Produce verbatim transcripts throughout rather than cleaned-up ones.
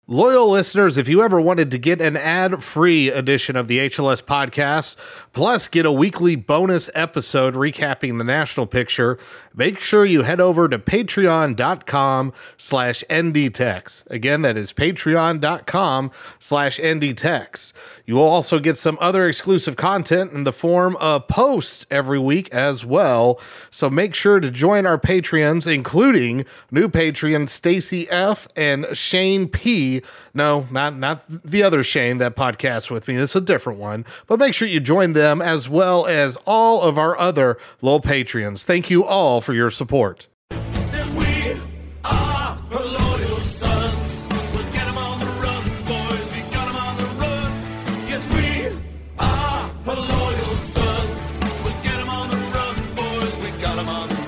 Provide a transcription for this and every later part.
Loyal listeners, if you ever wanted to get an ad-free edition of the H L S podcast, plus get a weekly bonus episode recapping the national picture, make sure you head over to patreon.com slash ndtex. Again, that is patreon.com slash ndtex. You will also get some other exclusive content in the form of posts every week as well. So make sure to join our Patreons, including new Patreon Stacy F and Shane P. No, not not the other Shane that podcasts with me. This is a different one. But make sure you join them as well as all of our other loyal Patreons. Thank you all for your support. Since we are the loyal sons, we'll get 'em on the run, boys. We got 'em on the run. Yes, we are the loyal sons. We'll get 'em on the run, boys. We got 'em on the run.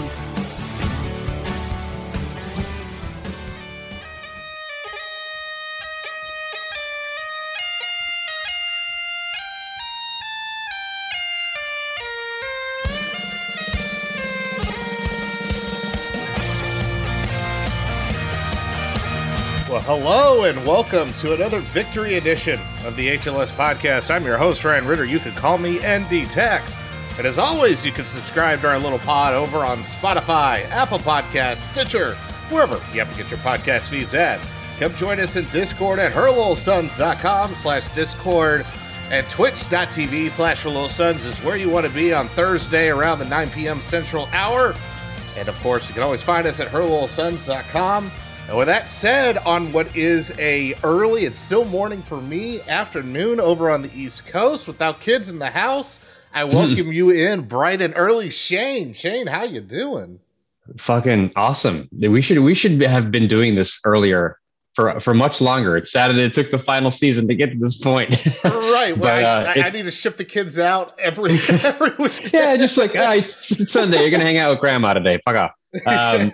Well, hello and welcome to another victory edition of the H L S podcast. I'm your host, Ryan Ritter. You can call me N D Tex. And as always, you can subscribe to our little pod over on Spotify, Apple Podcasts, Stitcher, wherever you have to get your podcast feeds at. Come join us in Discord at herlilsons.com slash Discord, and twitch.tv slash herlilsons is where you want to be on Thursday around the nine p.m. Central Hour. And of course, you can always find us at herlilsons dot com. And with that said, on what is a early, it's still morning for me, afternoon over on the East Coast without kids in the house, I welcome you in bright and early. Shane, Shane, how you doing? Fucking awesome. We should we should have been doing this earlier for for much longer. It's sad that it took the final season to get to this point. Right. Well, But, I, uh, I, I need to ship the kids out every every week. Yeah, just like, ah, it's Sunday. You're gonna hang out with grandma today. Fuck off. Um,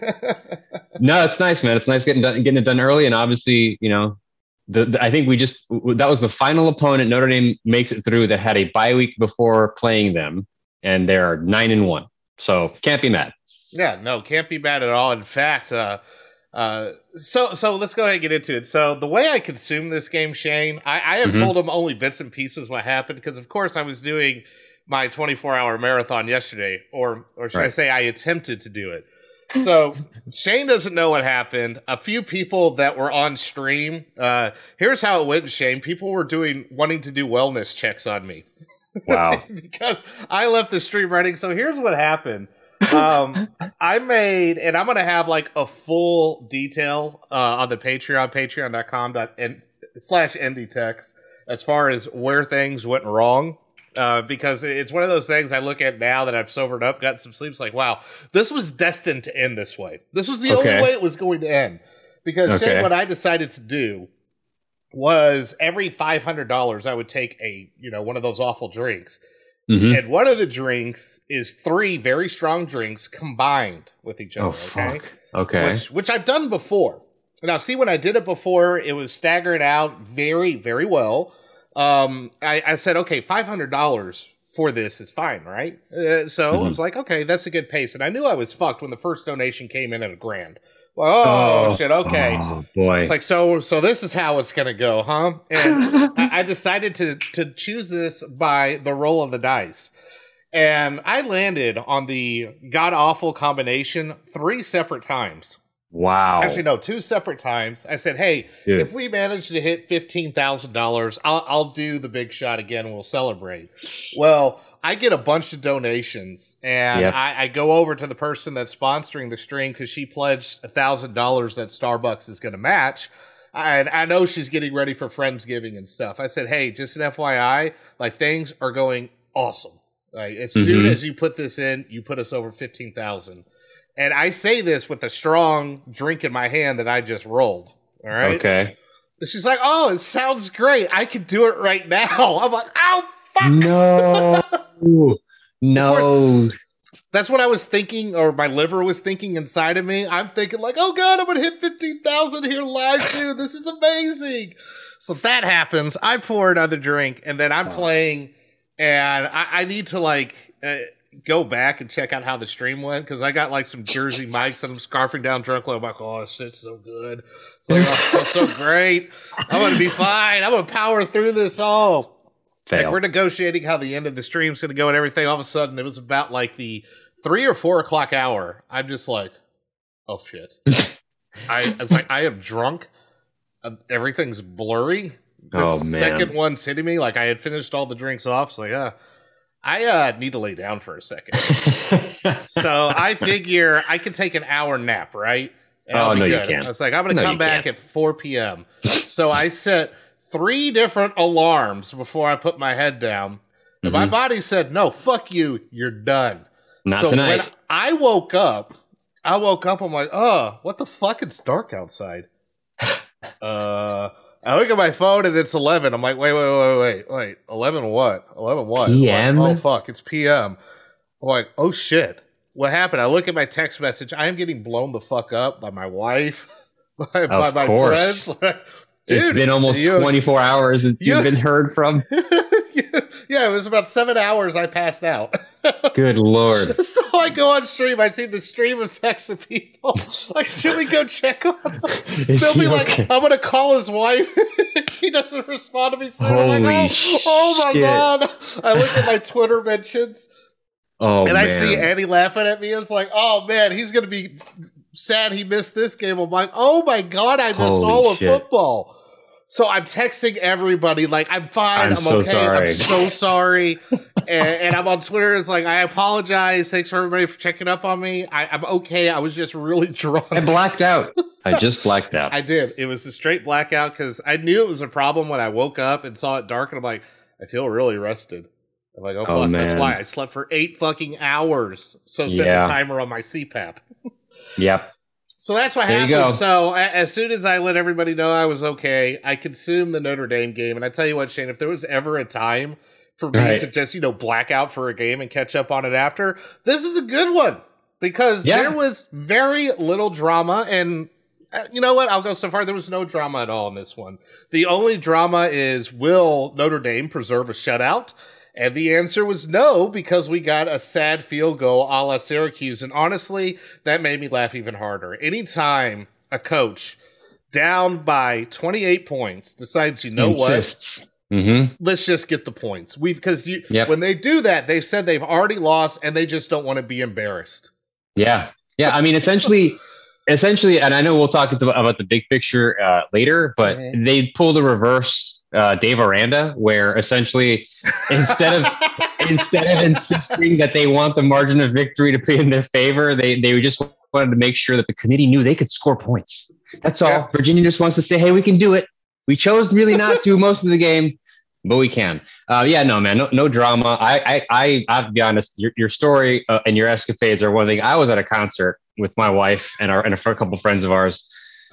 no, it's nice, man. It's nice getting done, getting it done early, and obviously, you know, the, the I think we just that was the final opponent Notre Dame makes it through that had a bye week before playing them, and they're nine and one, so can't be mad. Yeah, no, can't be bad at all. In fact, uh, uh, so so let's go ahead and get into it. So the way I consume this game, Shane, I, I have Mhm. told him only bits and pieces what happened because, of course, I was doing my twenty-four hour marathon yesterday, or or should I Right. say, I attempted to do it. So Shane doesn't know what happened. A few people that were on stream. Uh, here's how it went, Shane. People were doing wanting to do wellness checks on me. Wow. Because I left the stream running. So here's what happened. Um, I made, and I'm going to have like a full detail uh, on the Patreon, patreon.com dot n slash ndtex, as far as where things went wrong. Uh, because it's one of those things I look at now that I've sobered up, got some sleep. It's like, wow, this was destined to end this way. This was the Okay. only way it was going to end. Because Okay. Shane, what I decided to do was every five hundred dollars I would take a, you know, one of those awful drinks. Mhm. And one of the drinks is three very strong drinks combined with each other. Oh okay? fuck. Okay. Which, which I've done before. Now, see, when I did it before, it was staggered out very, very well. Um, I, I said, okay, five hundred dollars for this is fine, right? Uh, so Mhm. I was like, okay, that's a good pace. And I knew I was fucked when the first donation came in at a grand. Well, oh, Oh. shit, okay. Oh boy. It's like, so so this is how it's going to go, huh? And I, I decided to to choose this by the roll of the dice. And I landed on the god-awful combination three separate times. Wow. Actually, no, two separate times. I said, hey, Dude. if we manage to hit fifteen thousand dollars, I'll, I'll do the big shot again and we'll celebrate. Well, I get a bunch of donations, and Yep. I, I go over to the person that's sponsoring the stream because she pledged one thousand dollars that Starbucks is going to match. And I know she's getting ready for Friendsgiving and stuff. I said, hey, just an F Y I, like, things are going awesome. Like, as soon Mhm. as you put this in, you put us over fifteen thousand. And I say this with a strong drink in my hand that I just rolled. All right. Okay. She's like, oh, it sounds great. I could do it right now. I'm like, oh, fuck. No. No. That's what I was thinking, or my liver was thinking inside of me. I'm thinking like, oh God, I'm going to hit fifteen thousand here live soon. This is amazing. So that happens. I pour another drink, and then I'm Oh. playing, and I, I need to like, uh, go back and check out how the stream went because I got like some Jersey mics and I'm scarfing down drunk. I'm like, oh, this shit's so good. It's like, oh, it feels so great. I'm going to be fine. I'm going to power through this all. Like, we're negotiating how the end of the stream's going to go and everything. All of a sudden, it was about like the three or four o'clock hour. I'm just like, oh, shit. I, it's like, I am drunk. Uh, everything's blurry. The oh, man. second one's hitting me. Like, I had finished all the drinks off. So, like, uh, I uh, need to lay down for a second. So I figure I can take an hour nap, right? And oh, I'll be no, good. you can't. I was like, I'm going to no, come back can't. at four p.m. So I set three different alarms before I put my head down. And Mm-hmm. my body said, no, fuck you. You're done. Not so tonight. when I woke up, I woke up, I'm like, oh, what the fuck? It's dark outside. uh... I look at my phone and it's eleven. I'm like, wait, wait, wait, wait, wait. eleven what? eleven what? P M? Like, oh, fuck. It's P M. I'm like, oh, shit. What happened? I look at my text message. I am getting blown the fuck up by my wife, by, by my course. friends. Dude, it's been almost you, twenty-four hours since you, you've been heard from. Yeah, it was about seven hours I passed out. Good Lord. So I go on stream. I see the stream of texts of people. Like, should we go check on him? They'll be like, okay? I'm going to call his wife if he doesn't respond to me soon. Holy I'm like, oh, oh my shit. God. I look at my Twitter mentions Oh, and man. I see Andy laughing at me. It's like, oh man, he's going to be sad he missed this game. I'm like, oh my God, I missed Holy all of shit. football. So I'm texting everybody, like, I'm fine, I'm I'm, so okay, sorry. I'm so sorry. and, and I'm on Twitter, it's like, I apologize, thanks for everybody for checking up on me. I, I'm okay, I was just really drunk. I blacked out. I just blacked out. I did. It was a straight blackout, because I knew it was a problem when I woke up and saw it dark, and I'm like, I feel really rested. I'm like, oh, Oh, fuck, that's man. why I slept for eight fucking hours. So set Yeah. the timer on my C PAP. Yep. So that's what There you happened. go. So a- as soon as I let everybody know I was okay, I consumed the Notre Dame game. And I tell you what, Shane, if there was ever a time for me Right. to just, you know, black out for a game and catch up on it after, this is a good one. Because Yeah. there was very little drama. And uh, you know what? I'll go so far. There was no drama at all in this one. The only drama is, will Notre Dame preserve a shutout? And the answer was no, because we got a sad field goal a la Syracuse. And honestly, that made me laugh even harder. Anytime a coach down by twenty-eight points decides, you know Insists. Mm-hmm. what? Let's just get the points. We because you Yep. when they do that, they've said they've already lost and they just don't want to be embarrassed. Yeah. Yeah. I mean, essentially, essentially, and I know we'll talk about the big picture uh, later, but Mhm. they pulled a reverse uh, Dave Aranda, where essentially instead of instead of insisting that they want the margin of victory to be in their favor, they they just wanted to make sure that the committee knew they could score points. That's all. Yeah. Virginia just wants to say, "Hey, we can do it." We chose really not to most of the game, but we can. Uh, yeah, no, man, no, no drama. I, I, I, I have to be honest. Your, your story uh, and your escapades are one thing. I was at a concert with my wife and our and a couple friends of ours.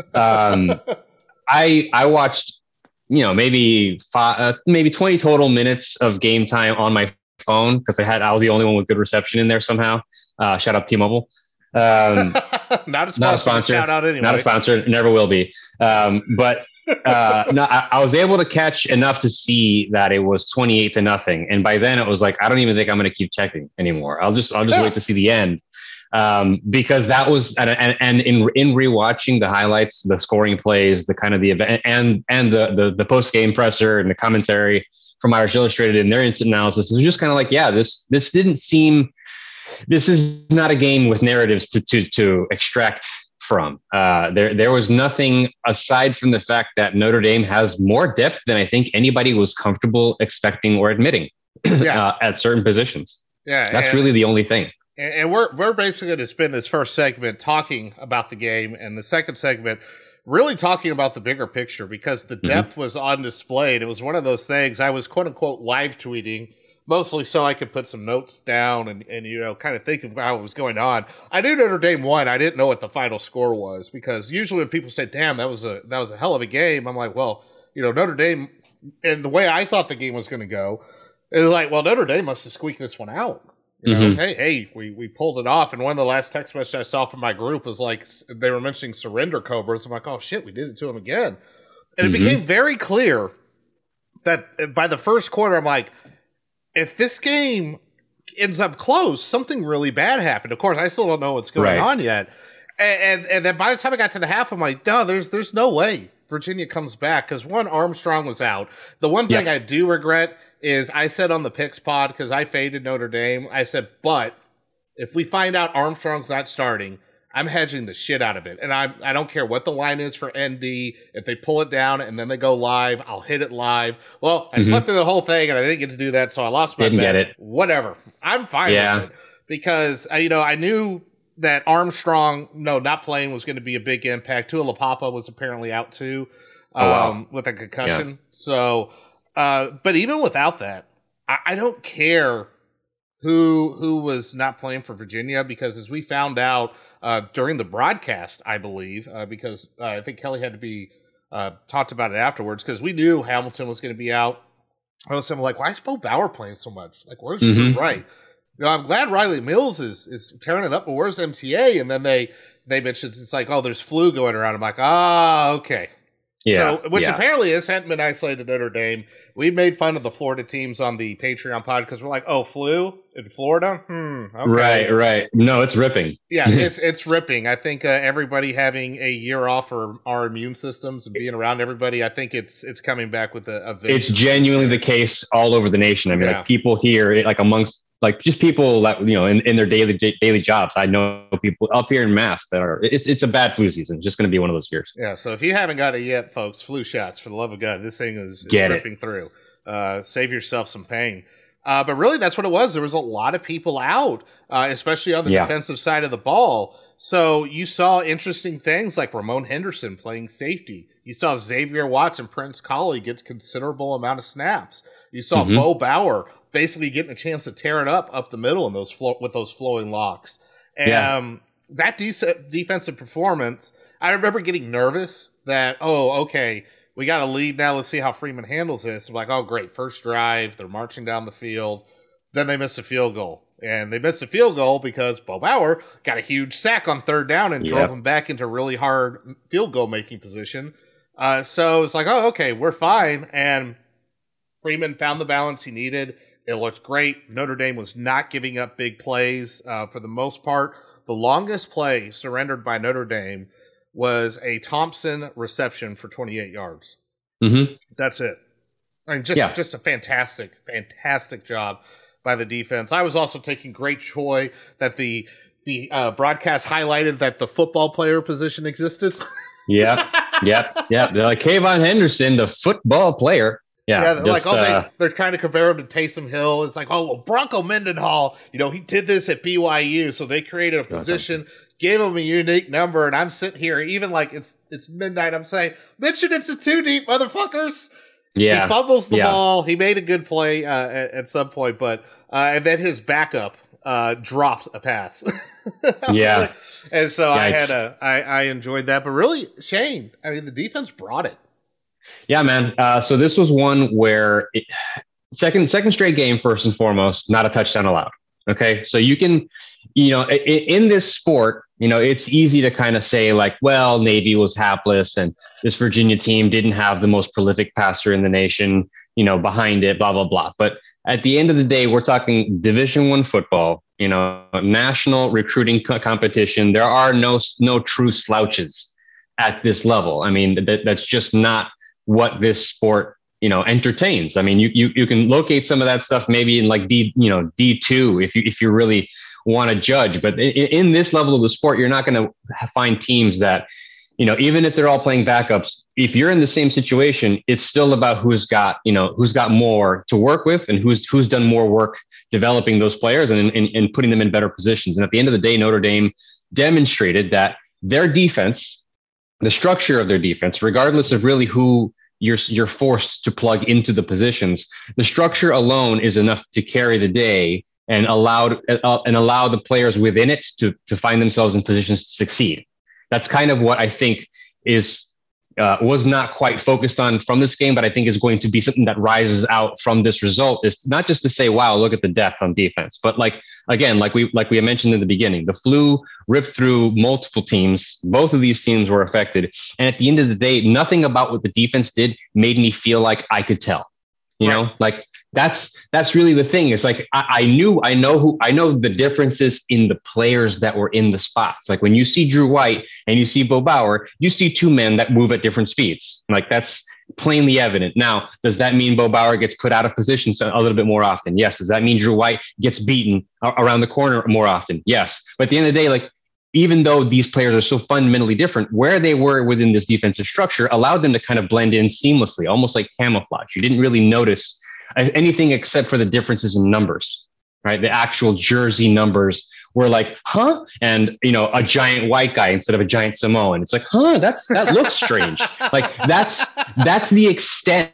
Um, I, I watched, you know, maybe five, uh, maybe twenty total minutes of game time on my phone because I had I was the only one with good reception in there somehow. Uh, shout out T-Mobile. Um, Not a sponsor. not a sponsor. Shout out anyway. Not a sponsor. Never will be. Um, but uh, no, I, I was able to catch enough to see that it was twenty-eight to nothing. And by then it was like, I don't even think I'm going to keep checking anymore. I'll just, I'll just Yeah. wait to see the end. Um, because that was, and, and, and in, in rewatching the highlights, the scoring plays, the kind of the event and, and the, the, the post game presser and the commentary from Irish Illustrated and their instant analysis, it was just kind of like, yeah, this, this didn't seem, this is not a game with narratives to, to, to extract from. Uh, there, there was nothing aside from the fact that Notre Dame has more depth than I think anybody was comfortable expecting or admitting Yeah. uh, at certain positions. Yeah. That's and- really the only thing. And and we're we're basically going to spend this first segment talking about the game, and the second segment really talking about the bigger picture because the depth was on display. And it was one of those things I was quote unquote live tweeting, mostly so I could put some notes down and and you know kind of think of how it was going on. I knew Notre Dame won. I didn't know what the final score was because usually when people say, "Damn, that was a that was a hell of a game," I'm like, well, you know, Notre Dame, and the way I thought the game was going to go, it was like, well, Notre Dame must have squeaked this one out. You know, Mhm. hey, hey, we, we pulled it off. And one of the last text messages I saw from my group was like, s- they were mentioning surrender cobras. I'm like, oh shit, we did it to him again. And it Mhm. became very clear that uh, by the first quarter, I'm like, if this game ends up close, something really bad happened. Of course, I still don't know what's going Right. on yet. And, and and then by the time I got to the half, I'm like, no, there's there's no way Virginia comes back because one, Armstrong was out. The one thing Yeah. I do regret is I said on the Picks pod, because I faded Notre Dame, I said, but if we find out Armstrong's not starting, I'm hedging the shit out of it. And I I don't care what the line is for N D. If they pull it down and then they go live, I'll hit it live. Well, I Mhm. slept through the whole thing and I didn't get to do that, so I lost my Didn't bet. get it. Whatever. I'm fine Yeah. with it. Because, uh, you know, I knew that Armstrong, no, not playing was going to be a big impact. Tua Lapapa was apparently out too, um, Oh, wow. with a concussion. So, uh, but even without that, I, I don't care who who was not playing for Virginia, because as we found out uh, during the broadcast, I believe, uh, because uh, I think Kelly had to be uh, talked about it afterwards, because we knew Hamilton was going to be out. I was saying, like, why is Bo Bauer playing so much? Like, where's Mhm. Drew Wright? You know, I'm glad Riley Mills is is tearing it up, but where's M T A? And then they they mentioned it's like, oh, there's flu going around. I'm like, ah, okay. Yeah. So, which yeah. apparently is hadn't been isolated to Notre Dame. We made fun of the Florida teams on the Patreon pod because we're like, oh, flu in Florida? Hmm. Okay. Right, right. No, it's ripping. Yeah, it's it's ripping. I think uh, everybody having a year off for our immune systems and being around everybody, I think it's it's coming back with a, a It's vengeance. genuinely the case all over the nation. I mean, Yeah. like people here, like amongst, like just people that, you know, in, in their daily daily jobs. I know people up here in Mass that are, it's it's a bad flu season. It's just going to be one of those years. Yeah, so if you haven't got it yet, folks, flu shots, for the love of God. This thing is, is Get it. ripping through. Uh, save yourself some pain. Uh, but really, that's what it was. There was a lot of people out, uh, especially on the Yeah. defensive side of the ball. So you saw interesting things like Ramon Henderson playing safety. You saw Xavier Watts and Prince Colley get considerable amount of snaps. You saw Mhm. Bo Bauer basically getting a chance to tear it up up the middle in those flo- with those flowing locks. And Yeah. um, that de- defensive performance, I remember getting nervous that, oh, okay, we got a lead now. Let's see how Freeman handles this. I'm like, oh, great. First drive. They're marching down the field. Then they missed a field goal. And they missed a field goal because Bo Bauer got a huge sack on third down and Yep. drove them back into really hard field goal making position. Uh, so it's like, oh, okay, we're fine. And Freeman found the balance he needed. It looked great. Notre Dame was not giving up big plays uh, for the most part. The longest play surrendered by Notre Dame was a Thompson reception for twenty-eight yards. Mm-hmm. That's it. I mean, just Yeah. just a fantastic, fantastic job by the defense. I was also taking great joy that the the uh, broadcast highlighted that the football player position existed. Yep, yep, yep. They're like Kayvon Henderson, the football player. Yeah, Yeah, they're like, just, oh, uh, they, they're trying to compare him to Taysom Hill. It's like, oh, well, Bronco Mendenhall, you know, he did this at B Y U, so they created a position, gave him a unique number, and I'm sitting here, even like it's it's midnight, I'm saying, mention it's a two deep, motherfuckers. yeah, He fumbles the yeah. ball. He made a good play uh, at, at some point, but uh, and then his backup uh, dropped a pass. I was Yeah. like- and so I Yikes. had a I, I enjoyed that, but really, Shane, I mean, the defense brought it. Yeah, man. Uh, so this was one where it, second second straight game, first and foremost, not a touchdown allowed. Okay, so you can, you know, in, in this sport, you know, it's easy to kind of say like, well, Navy was hapless, and this Virginia team didn't have the most prolific passer in the nation, you know, behind it, blah blah blah. But at the end of the day, we're talking Division One football, you know, national recruiting co- competition. There are no no true slouches at this level. I mean, that, that's just not what this sport, you know, entertains. I mean, you you you can locate some of that stuff maybe in like D, you know, D two if you if you really want to judge. But in, in this level of the sport, you're not going to find teams that, you know, even if they're all playing backups, if you're in the same situation, it's still about who's got, you know, who's got more to work with and who's who's done more work developing those players and, and, and putting them in better positions. And at the end of the day, Notre Dame demonstrated that their defense, the structure of their defense, regardless of really who you're you're forced to plug into the positions, the structure alone is enough to carry the day and allowed uh, and allow the players within it to to find themselves in positions to succeed. That's kind of what I think is uh, was not quite focused on from this game, but I think is going to be something that rises out from this result. Is not just to say, "Wow, look at the depth on defense," but like again, like we like we mentioned in the beginning, the flu ripped through multiple teams. Both of these teams were affected, and at the end of the day, nothing about what the defense did made me feel like I could tell. You know, like that's that's really the thing. It's like I, I knew I know who I know the differences in the players that were in the spots. Like when you see Drew White and you see Bo Bauer, you see two men that move at different speeds. Like that's plainly evident. Now, does that mean Bo Bauer gets put out of position a little bit more often? Yes. Does that mean Drew White gets beaten around the corner more often? Yes. But at the end of the day, like even though these players are so fundamentally different, where they were within this defensive structure allowed them to kind of blend in seamlessly, almost like camouflage. You didn't really notice anything except for the differences in numbers, right? The actual jersey numbers were like, huh? And, you know, a giant white guy instead of a giant Samoan. It's like, huh, that's, that looks strange. Like that's, that's the extent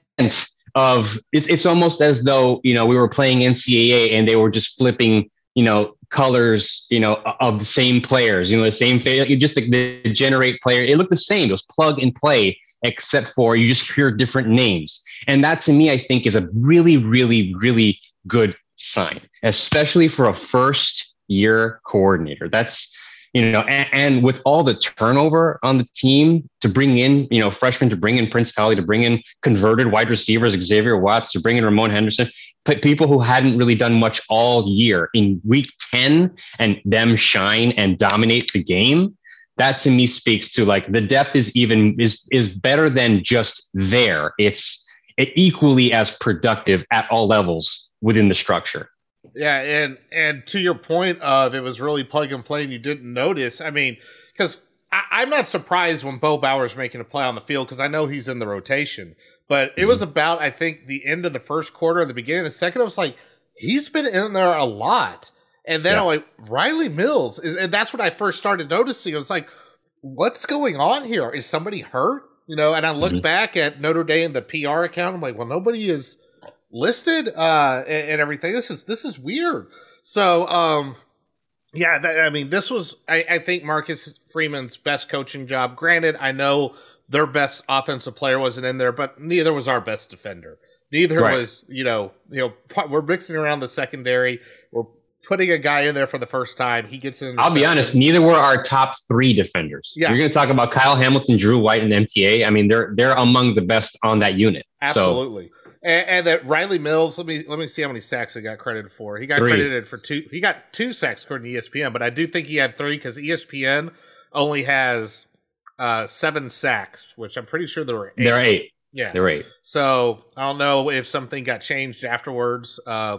of it's, it's almost as though, you know, we were playing N C double A and they were just flipping, you know, colors, you know, of the same players, you know, the same, you just like the generate player. It looked the same. It was plug and play, except for you just hear different names. And that to me, I think is a really, really, really good sign, especially for a first year coordinator. That's, you know, and, and with all the turnover on the team to bring in, you know, freshmen, to bring in Prince Pally, to bring in converted wide receivers, Xavier Watts, to bring in Ramon Henderson, but people who hadn't really done much all year in week ten and them shine and dominate the game. That to me speaks to like the depth is even is, is better than just there. It's equally as productive at all levels within the structure. Yeah, and and to your point of it was really plug and play and you didn't notice, I mean, because I'm not surprised when Bo Bauer's making a play on the field because I know he's in the rotation. But it mm-hmm. was about, I think, the end of the first quarter and the beginning of the second, I was like, he's been in there a lot. And then yeah. I'm like, Riley Mills, and that's when I first started noticing. I was like, what's going on here? Is somebody hurt? You know, and I look mm-hmm. back at Notre Dame, the P R account. I'm like, well, nobody is listed uh, and, and everything. This is this is weird. So, um, yeah, that, I mean, this was, I, I think, Marcus Freeman's best coaching job. Granted, I know their best offensive player wasn't in there, but neither was our best defender. Neither right. was, you know, you know, we're mixing around the secondary. We're putting a guy in there for the first time. He gets in. I'll be honest. Neither were our top three defenders. Yeah. You're going to talk about Kyle Hamilton, Drew White, and M T A. I mean, they're they're among the best on that unit. Absolutely. So. And, and that Riley Mills. Let me let me see how many sacks he got credited for. He got three. credited for two. He got two sacks according to E S P N, but I do think he had three because E S P N only has uh, seven sacks, which I'm pretty sure there were eight. There are eight. Yeah, there were eight. So I don't know if something got changed afterwards. Uh,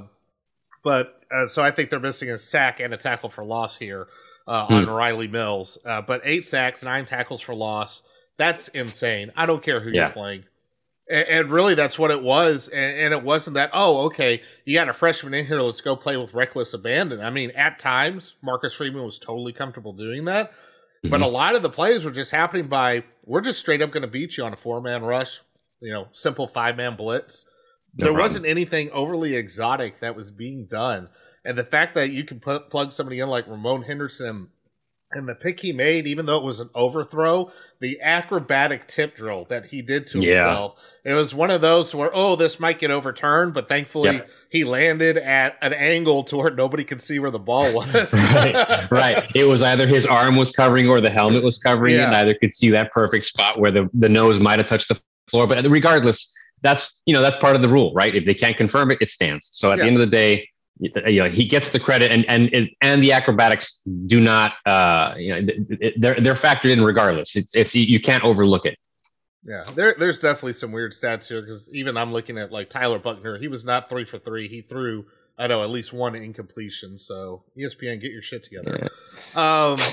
But uh, so I think they're missing a sack and a tackle for loss here uh, on hmm. Riley Mills. Uh, but eight sacks, nine tackles for loss. That's insane. I don't care who yeah. you're playing. And, and really, that's what it was. And, and it wasn't that, oh, okay, you got a freshman in here. Let's go play with reckless abandon. I mean, at times, Marcus Freeman was totally comfortable doing that. Mm-hmm. But a lot of the plays were just happening by, we're just straight up going to beat you on a four-man rush, you know, simple five-man blitz. No there problem. wasn't anything overly exotic that was being done. And the fact that you can put, plug somebody in like Ramon Henderson and the pick he made, even though it was an overthrow, the acrobatic tip drill that he did to yeah. himself, it was one of those where, oh, this might get overturned, but thankfully yep. he landed at an angle to where nobody could see where the ball was. right, right. It was either his arm was covering or the helmet was covering yeah. it. Neither could see that perfect spot where the, the nose might have touched the floor. But regardless, that's, you know, that's part of the rule, right? If they can't confirm it, it stands. So at yeah. the end of the day, you know, he gets the credit, and and and the acrobatics do not, uh, you know, they're they're factored in regardless. It's it's you can't overlook it. Yeah, there there's definitely some weird stats here because even I'm looking at like Tyler Buckner. He was not three for three. He threw, I know, at least one incompletion. So E S P N, get your shit together. Yeah. Um,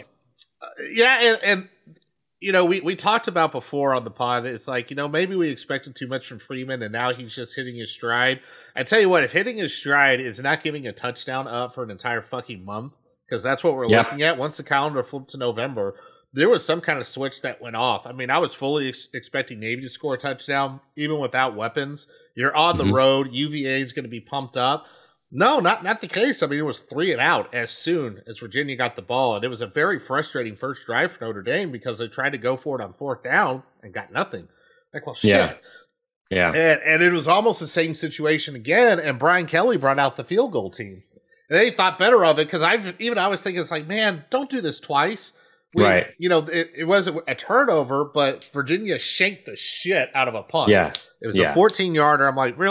yeah, and. and You know, we, we talked about before on the pod, it's like, you know, maybe we expected too much from Freeman and now he's just hitting his stride. I tell you what, if hitting his stride is not giving a touchdown up for an entire fucking month, because that's what we're yep. looking at. Once the calendar flipped to November, there was some kind of switch that went off. I mean, I was fully ex- expecting Navy to score a touchdown, even without weapons. You're on the mm-hmm. road. U V A is going to be pumped up. No, not not the case. I mean, it was three and out as soon as Virginia got the ball. And it was a very frustrating first drive for Notre Dame because they tried to go for it on fourth down and got nothing. Like, well, shit. Yeah. yeah. And, and it was almost the same situation again. And Brian Kelly brought out the field goal team. And they thought better of it because I've even I was thinking, it's like, man, don't do this twice. We, right. You know, it, it was a turnover, but Virginia shanked the shit out of a punt. Yeah. It was yeah. a fourteen-yarder. I'm like, really?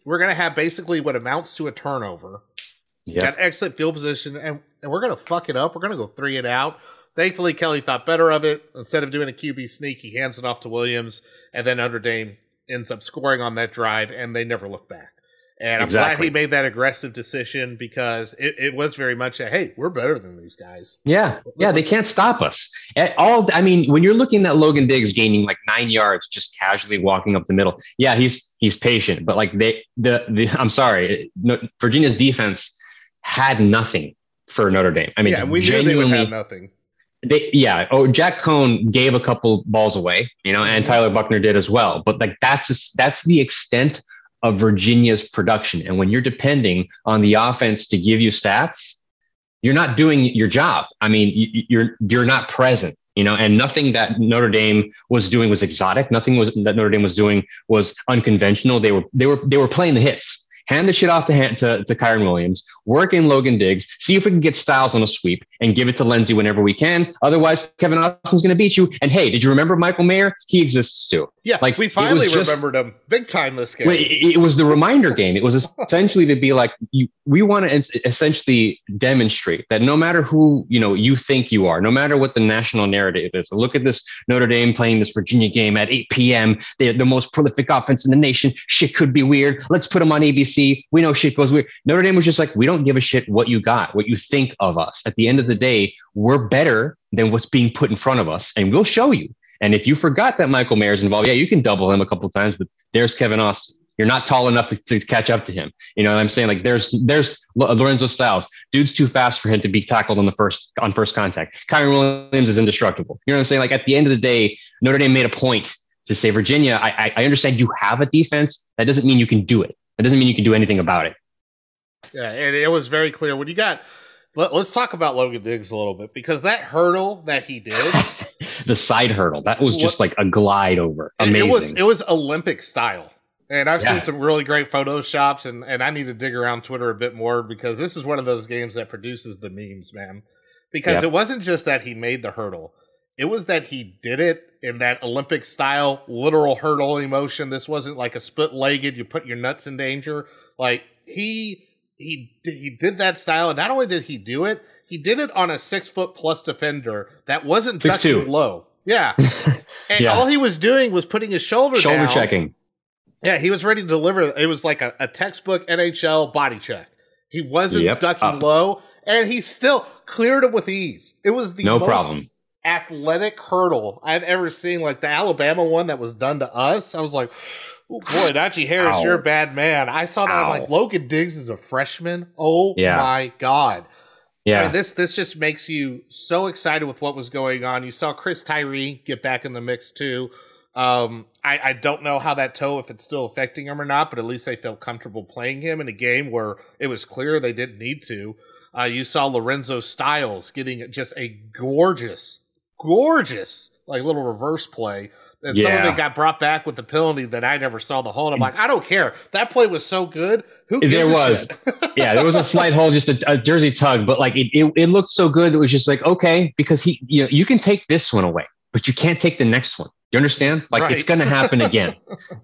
we're going to have basically what amounts to a turnover. Yeah. Got excellent field position, and, and we're going to fuck it up. We're going to go three and out. Thankfully, Kelly thought better of it. Instead of doing a Q B sneak, he hands it off to Williams, and then Notre Dame ends up scoring on that drive, and they never look back. And I'm Exactly. glad he made that aggressive decision because it, it was very much a, hey, we're better than these guys. Yeah, yeah, they can't stop us at all. I mean, when you're looking at Logan Diggs gaining like nine yards, just casually walking up the middle, yeah, he's he's patient, but like they, the, the I'm sorry, no, Virginia's defense had nothing for Notre Dame. I mean, yeah, we knew they would have nothing. They, yeah. Oh, Jack Cohn gave a couple balls away, you know, and Tyler Buckner did as well. But like that's that's the extent of Virginia's production. And when you're depending on the offense to give you stats, you're not doing your job. I mean, you, you're you're not present, you know, and nothing that Notre Dame was doing was exotic. Nothing was that Notre Dame was doing was unconventional. They were they were they were playing the hits. Hand the shit off to, to, to Kyron Williams, work in Logan Diggs, see if we can get Styles on a sweep and give it to Lindsey whenever we can. Otherwise, Kevin Austin's going to beat you. And hey, did you remember Michael Mayer? He exists too. Yeah, like we finally just, remembered him big time this game. It, it was the reminder game. It was essentially to be like, you, we want to essentially demonstrate that no matter who you know you think you are, no matter what the national narrative is, look at this Notre Dame playing this Virginia game at eight p.m. They're the most prolific offense in the nation. Shit could be weird. Let's put them on A B C. We know shit goes weird. Notre Dame was just like, we don't give a shit what you got, what you think of us. At the end of the day, we're better than what's being put in front of us, and we'll show you. And if you forgot that Michael Mayer's involved, yeah, you can double him a couple of times, but there's Kevin Austin. You're not tall enough to, to catch up to him. You know what I'm saying? Like there's there's Lorenzo Styles. Dude's too fast for him to be tackled on the first on first contact. Kyron Williams is indestructible. You know what I'm saying? Like at the end of the day, Notre Dame made a point to say, Virginia, I, I understand you have a defense. That doesn't mean you can do it. That doesn't mean you can do anything about it. Yeah, and it was very clear when you got. Let, let's talk about Logan Diggs a little bit because that hurdle that he did, the side hurdle, that was just like a glide over. Amazing. It was it was Olympic style, and I've Yeah. seen some really great photoshops, and and I need to dig around Twitter a bit more because this is one of those games that produces the memes, man. Because Yep. it wasn't just that he made the hurdle; it was that he did it in that Olympic style, literal hurdle motion. This wasn't like a split legged. You put your nuts in danger. Like he. He he did that style, and not only did he do it, he did it on a six foot plus defender that wasn't Six ducking two. low. Yeah, and Yeah. all he was doing was putting his shoulder Shoulder down. checking. Yeah, he was ready to deliver. It was like a, a textbook N H L body check. He wasn't Yep. ducking Uh, low, and he still cleared it with ease. It was the No most problem. athletic hurdle I've ever seen. Like the Alabama one that was done to us. I was like, oh boy, Najee Harris, Ow. you're a bad man. I saw that. I'm Ow. like, Logan Diggs is a freshman. Oh Yeah. my God. Yeah. I mean, this this just makes you so excited with what was going on. You saw Chris Tyree get back in the mix too. Um, I, I don't know how that toe, if it's still affecting him or not, but at least they felt comfortable playing him in a game where it was clear they didn't need to. Uh, you saw Lorenzo Styles getting just a gorgeous, gorgeous like little reverse play. And some of Yeah. it got brought back with the penalty that I never saw the hold. I'm like, I don't care. That play was so good. Who gives There a was. shit? Yeah, there was a slight hole, just a, a jersey tug, but like it, it, it looked so good. It was just like, okay, because he, you know, you can take this one away, but you can't take the next one. You understand? Like Right. it's going to happen again.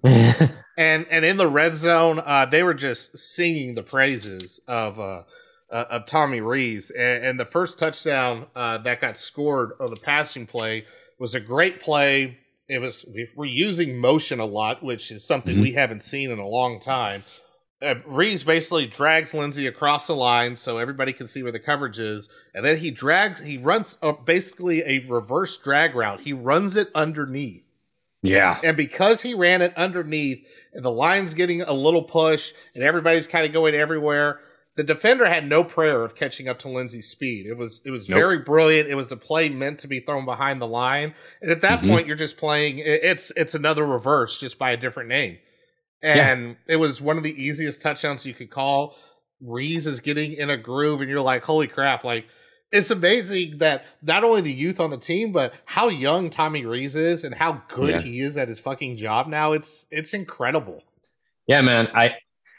And and in the red zone, uh, they were just singing the praises of uh, uh, of Tommy Rees. And, and the first touchdown uh, that got scored on the passing play was a great play. It was we- we're using motion a lot, which is something Mhm. we haven't seen in a long time. Uh, Rees basically drags Lindsey across the line so everybody can see where the coverage is, and then he drags, he runs uh, basically a reverse drag route. He runs it underneath. Yeah. And because he ran it underneath and the line's getting a little push and everybody's kind of going everywhere, the defender had no prayer of catching up to Lindsey's speed. It was it was Nope. very brilliant. It was the play meant to be thrown behind the line. And at that Mhm. point, you're just playing, it- it's it's another reverse just by a different name. And it was one of the easiest touchdowns you could call. Rees is getting in a groove and you're like, holy crap, like, it's amazing that not only the youth on the team, but how young Tommy Rees is and how good Yeah. he is at his fucking job now. It's it's incredible. Yeah, man. I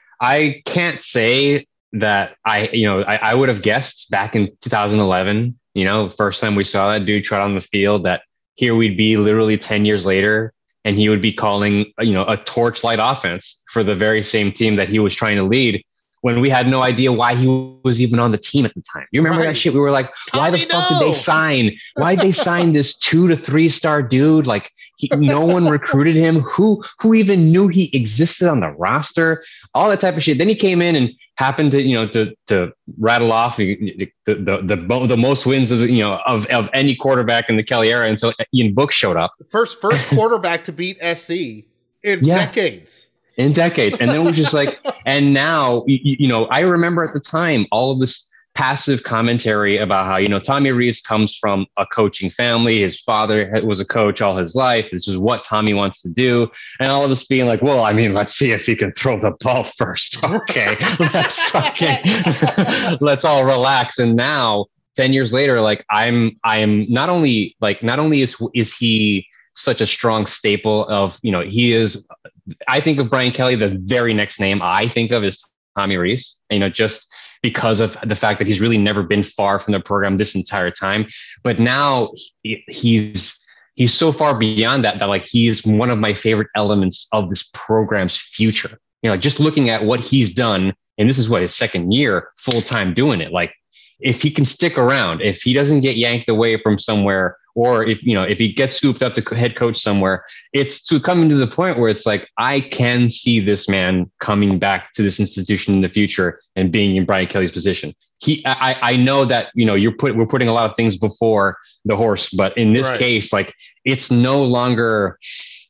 I can't say that I, you know, I, I would have guessed back in two thousand eleven, you know, the first time we saw that dude trot on the field, that here we'd be literally ten years later and he would be calling, you know, a torchlight offense for the very same team that he was trying to lead, when we had no idea why he was even on the team at the time. You remember Right. that shit? We were like, why Tommy, the fuck no. did they sign? Why did they sign this two to three star dude? Like, he, no one recruited him. Who who even knew he existed on the roster? All that type of shit. Then he came in and happened to, you know, to to rattle off the the the, the, the most wins of the, you know of, of any quarterback in the Kelly era until Ian Book showed up. First first quarterback to beat S C in Yeah. decades. In decades. And then it was just like, and now, you, you know, I remember at the time, all of this passive commentary about how, you know, Tommy Rees comes from a coaching family. His father was a coach all his life. This is what Tommy wants to do. And all of us being like, well, I mean, let's see if he can throw the ball first. Okay, let's fucking, let's all relax. And now, ten years later, like I'm, I'm not only like, not only is, is he such a strong staple of, you know, he is, I think of Brian Kelly, the very next name I think of is Tommy Rees, you know, just because of the fact that he's really never been far from the program this entire time. But now he, he's, he's so far beyond that, that like, he is one of my favorite elements of this program's future. You know, just looking at what he's done, and this is what his second year full time doing it. Like, if he can stick around, if he doesn't get yanked away from somewhere, or if, you know, if he gets scooped up to head coach somewhere, it's to coming to the point where it's like, I can see this man coming back to this institution in the future and being in Brian Kelly's position. He, I, I know that, you know, you're put, we're putting a lot of things before the horse, but in this Right. case, like, it's no longer,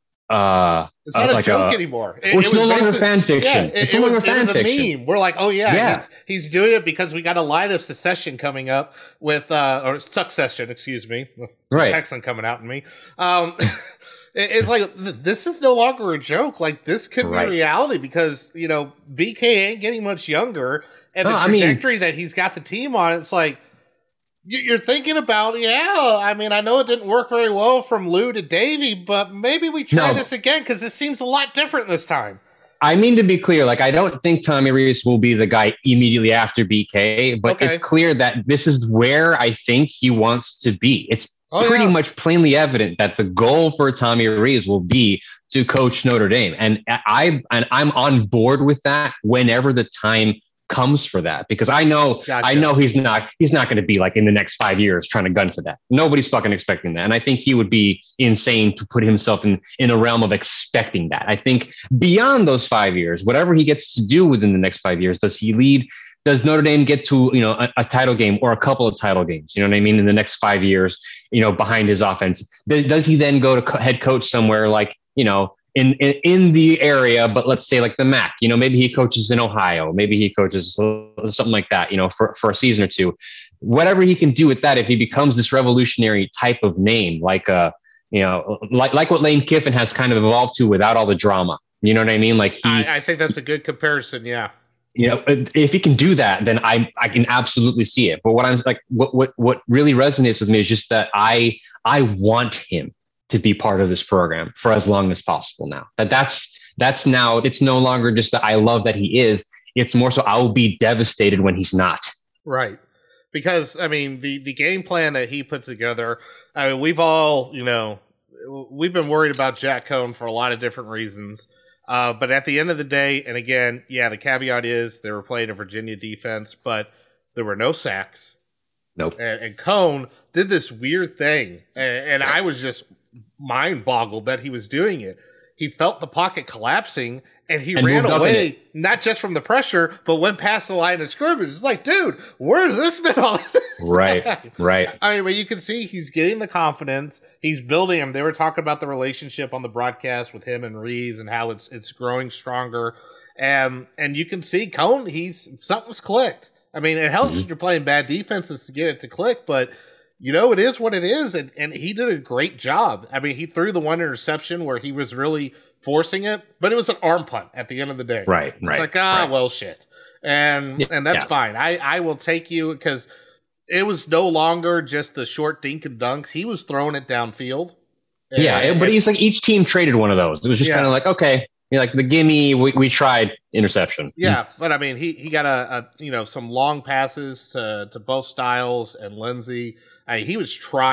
uh, It's not uh, a like joke a- anymore. It, well, it's it was no longer basic- fan fiction. Yeah, it, It's it no was, longer it was fan a fiction. meme. We're like, oh yeah, Yeah. He's, he's doing it because we got a line of secession coming up with, uh, or succession, excuse me, with Right. Texan coming out in me. Um, it, it's like, th- this is no longer a joke. Like, this could Right. be reality because, you know, B K ain't getting much younger, and No, the I mean- trajectory that he's got the team on, it's like, you- you're thinking about, yeah, I mean, I know it didn't work very well from Lou to Davey, but maybe we try No. this again because this seems a lot different this time. I mean, to be clear, like, I don't think Tommy Rees will be the guy immediately after B K, but Okay. it's clear that this is where I think he wants to be. It's Oh, pretty yeah. much plainly evident that the goal for Tommy Rees will be to coach Notre Dame. And I, and I'm on board with that whenever the time comes for that, because I know, Gotcha. I know he's not, he's not going to be like in the next five years trying to gun for that. Nobody's fucking expecting that. And I think he would be insane to put himself in, in a realm of expecting that. I think beyond those five years, whatever he gets to do within the next five years, does he lead, does Notre Dame get to, you know, a, a title game or a couple of title games, you know what I mean, in the next five years, you know, behind his offense? Th- Does he then go to co- head coach somewhere like, you know, in, in in the area, but let's say like the M A C, you know, maybe he coaches in Ohio, maybe he coaches something like that, you know, for, for a season or two, whatever he can do with that. If he becomes this revolutionary type of name, like, uh, you know, like, like what Lane Kiffin has kind of evolved to without all the drama, you know what I mean? Like he, I, I think that's a good comparison. Yeah. you know, if he can do that, then I I can absolutely see it. But what I'm like, what what what really resonates with me is just that I I want him to be part of this program for as long as possible now. That that's that's now, it's no longer just that I love that he is. It's more so I will be devastated when he's not. Right. Because, I mean, the, the game plan that he put together, I mean, we've all, you know, we've been worried about Jack Cohn for a lot of different reasons. Uh, but at the end of the day, and again, yeah, the caveat is they were playing a Virginia defense, but there were no sacks. Nope. And, and Cohn did this weird thing, and, and I was just mind boggled that he was doing it. He felt the pocket collapsing, and he And ran moved up in away, it. not just from the pressure, but went past the line of scrimmage. It's like, dude, where has this been all this Right. Right. I mean, but you can see he's getting the confidence. He's building him. They were talking about the relationship on the broadcast with him and Rees and how it's it's growing stronger. And and you can see Cohn, he's something's clicked. I mean, it helps Mhm. when you're playing bad defenses to get it to click, but you know, it is what it is. And, and he did a great job. I mean, he threw the one interception where he was really forcing it, but it was an arm punt at the end of the day. Right. It's Right. like, ah, right. well, shit. And Yeah, and that's yeah. fine. I, I will take you because it was no longer just the short dink and dunks. He was throwing it downfield. Yeah. And- But he's like, each team traded one of those. It was just Yeah. kind of like, okay, you're like the gimme, we, we tried interception. yeah, but I mean, he, he got a, a you know some long passes to, to both Styles and Lindsey. I mean, he was trying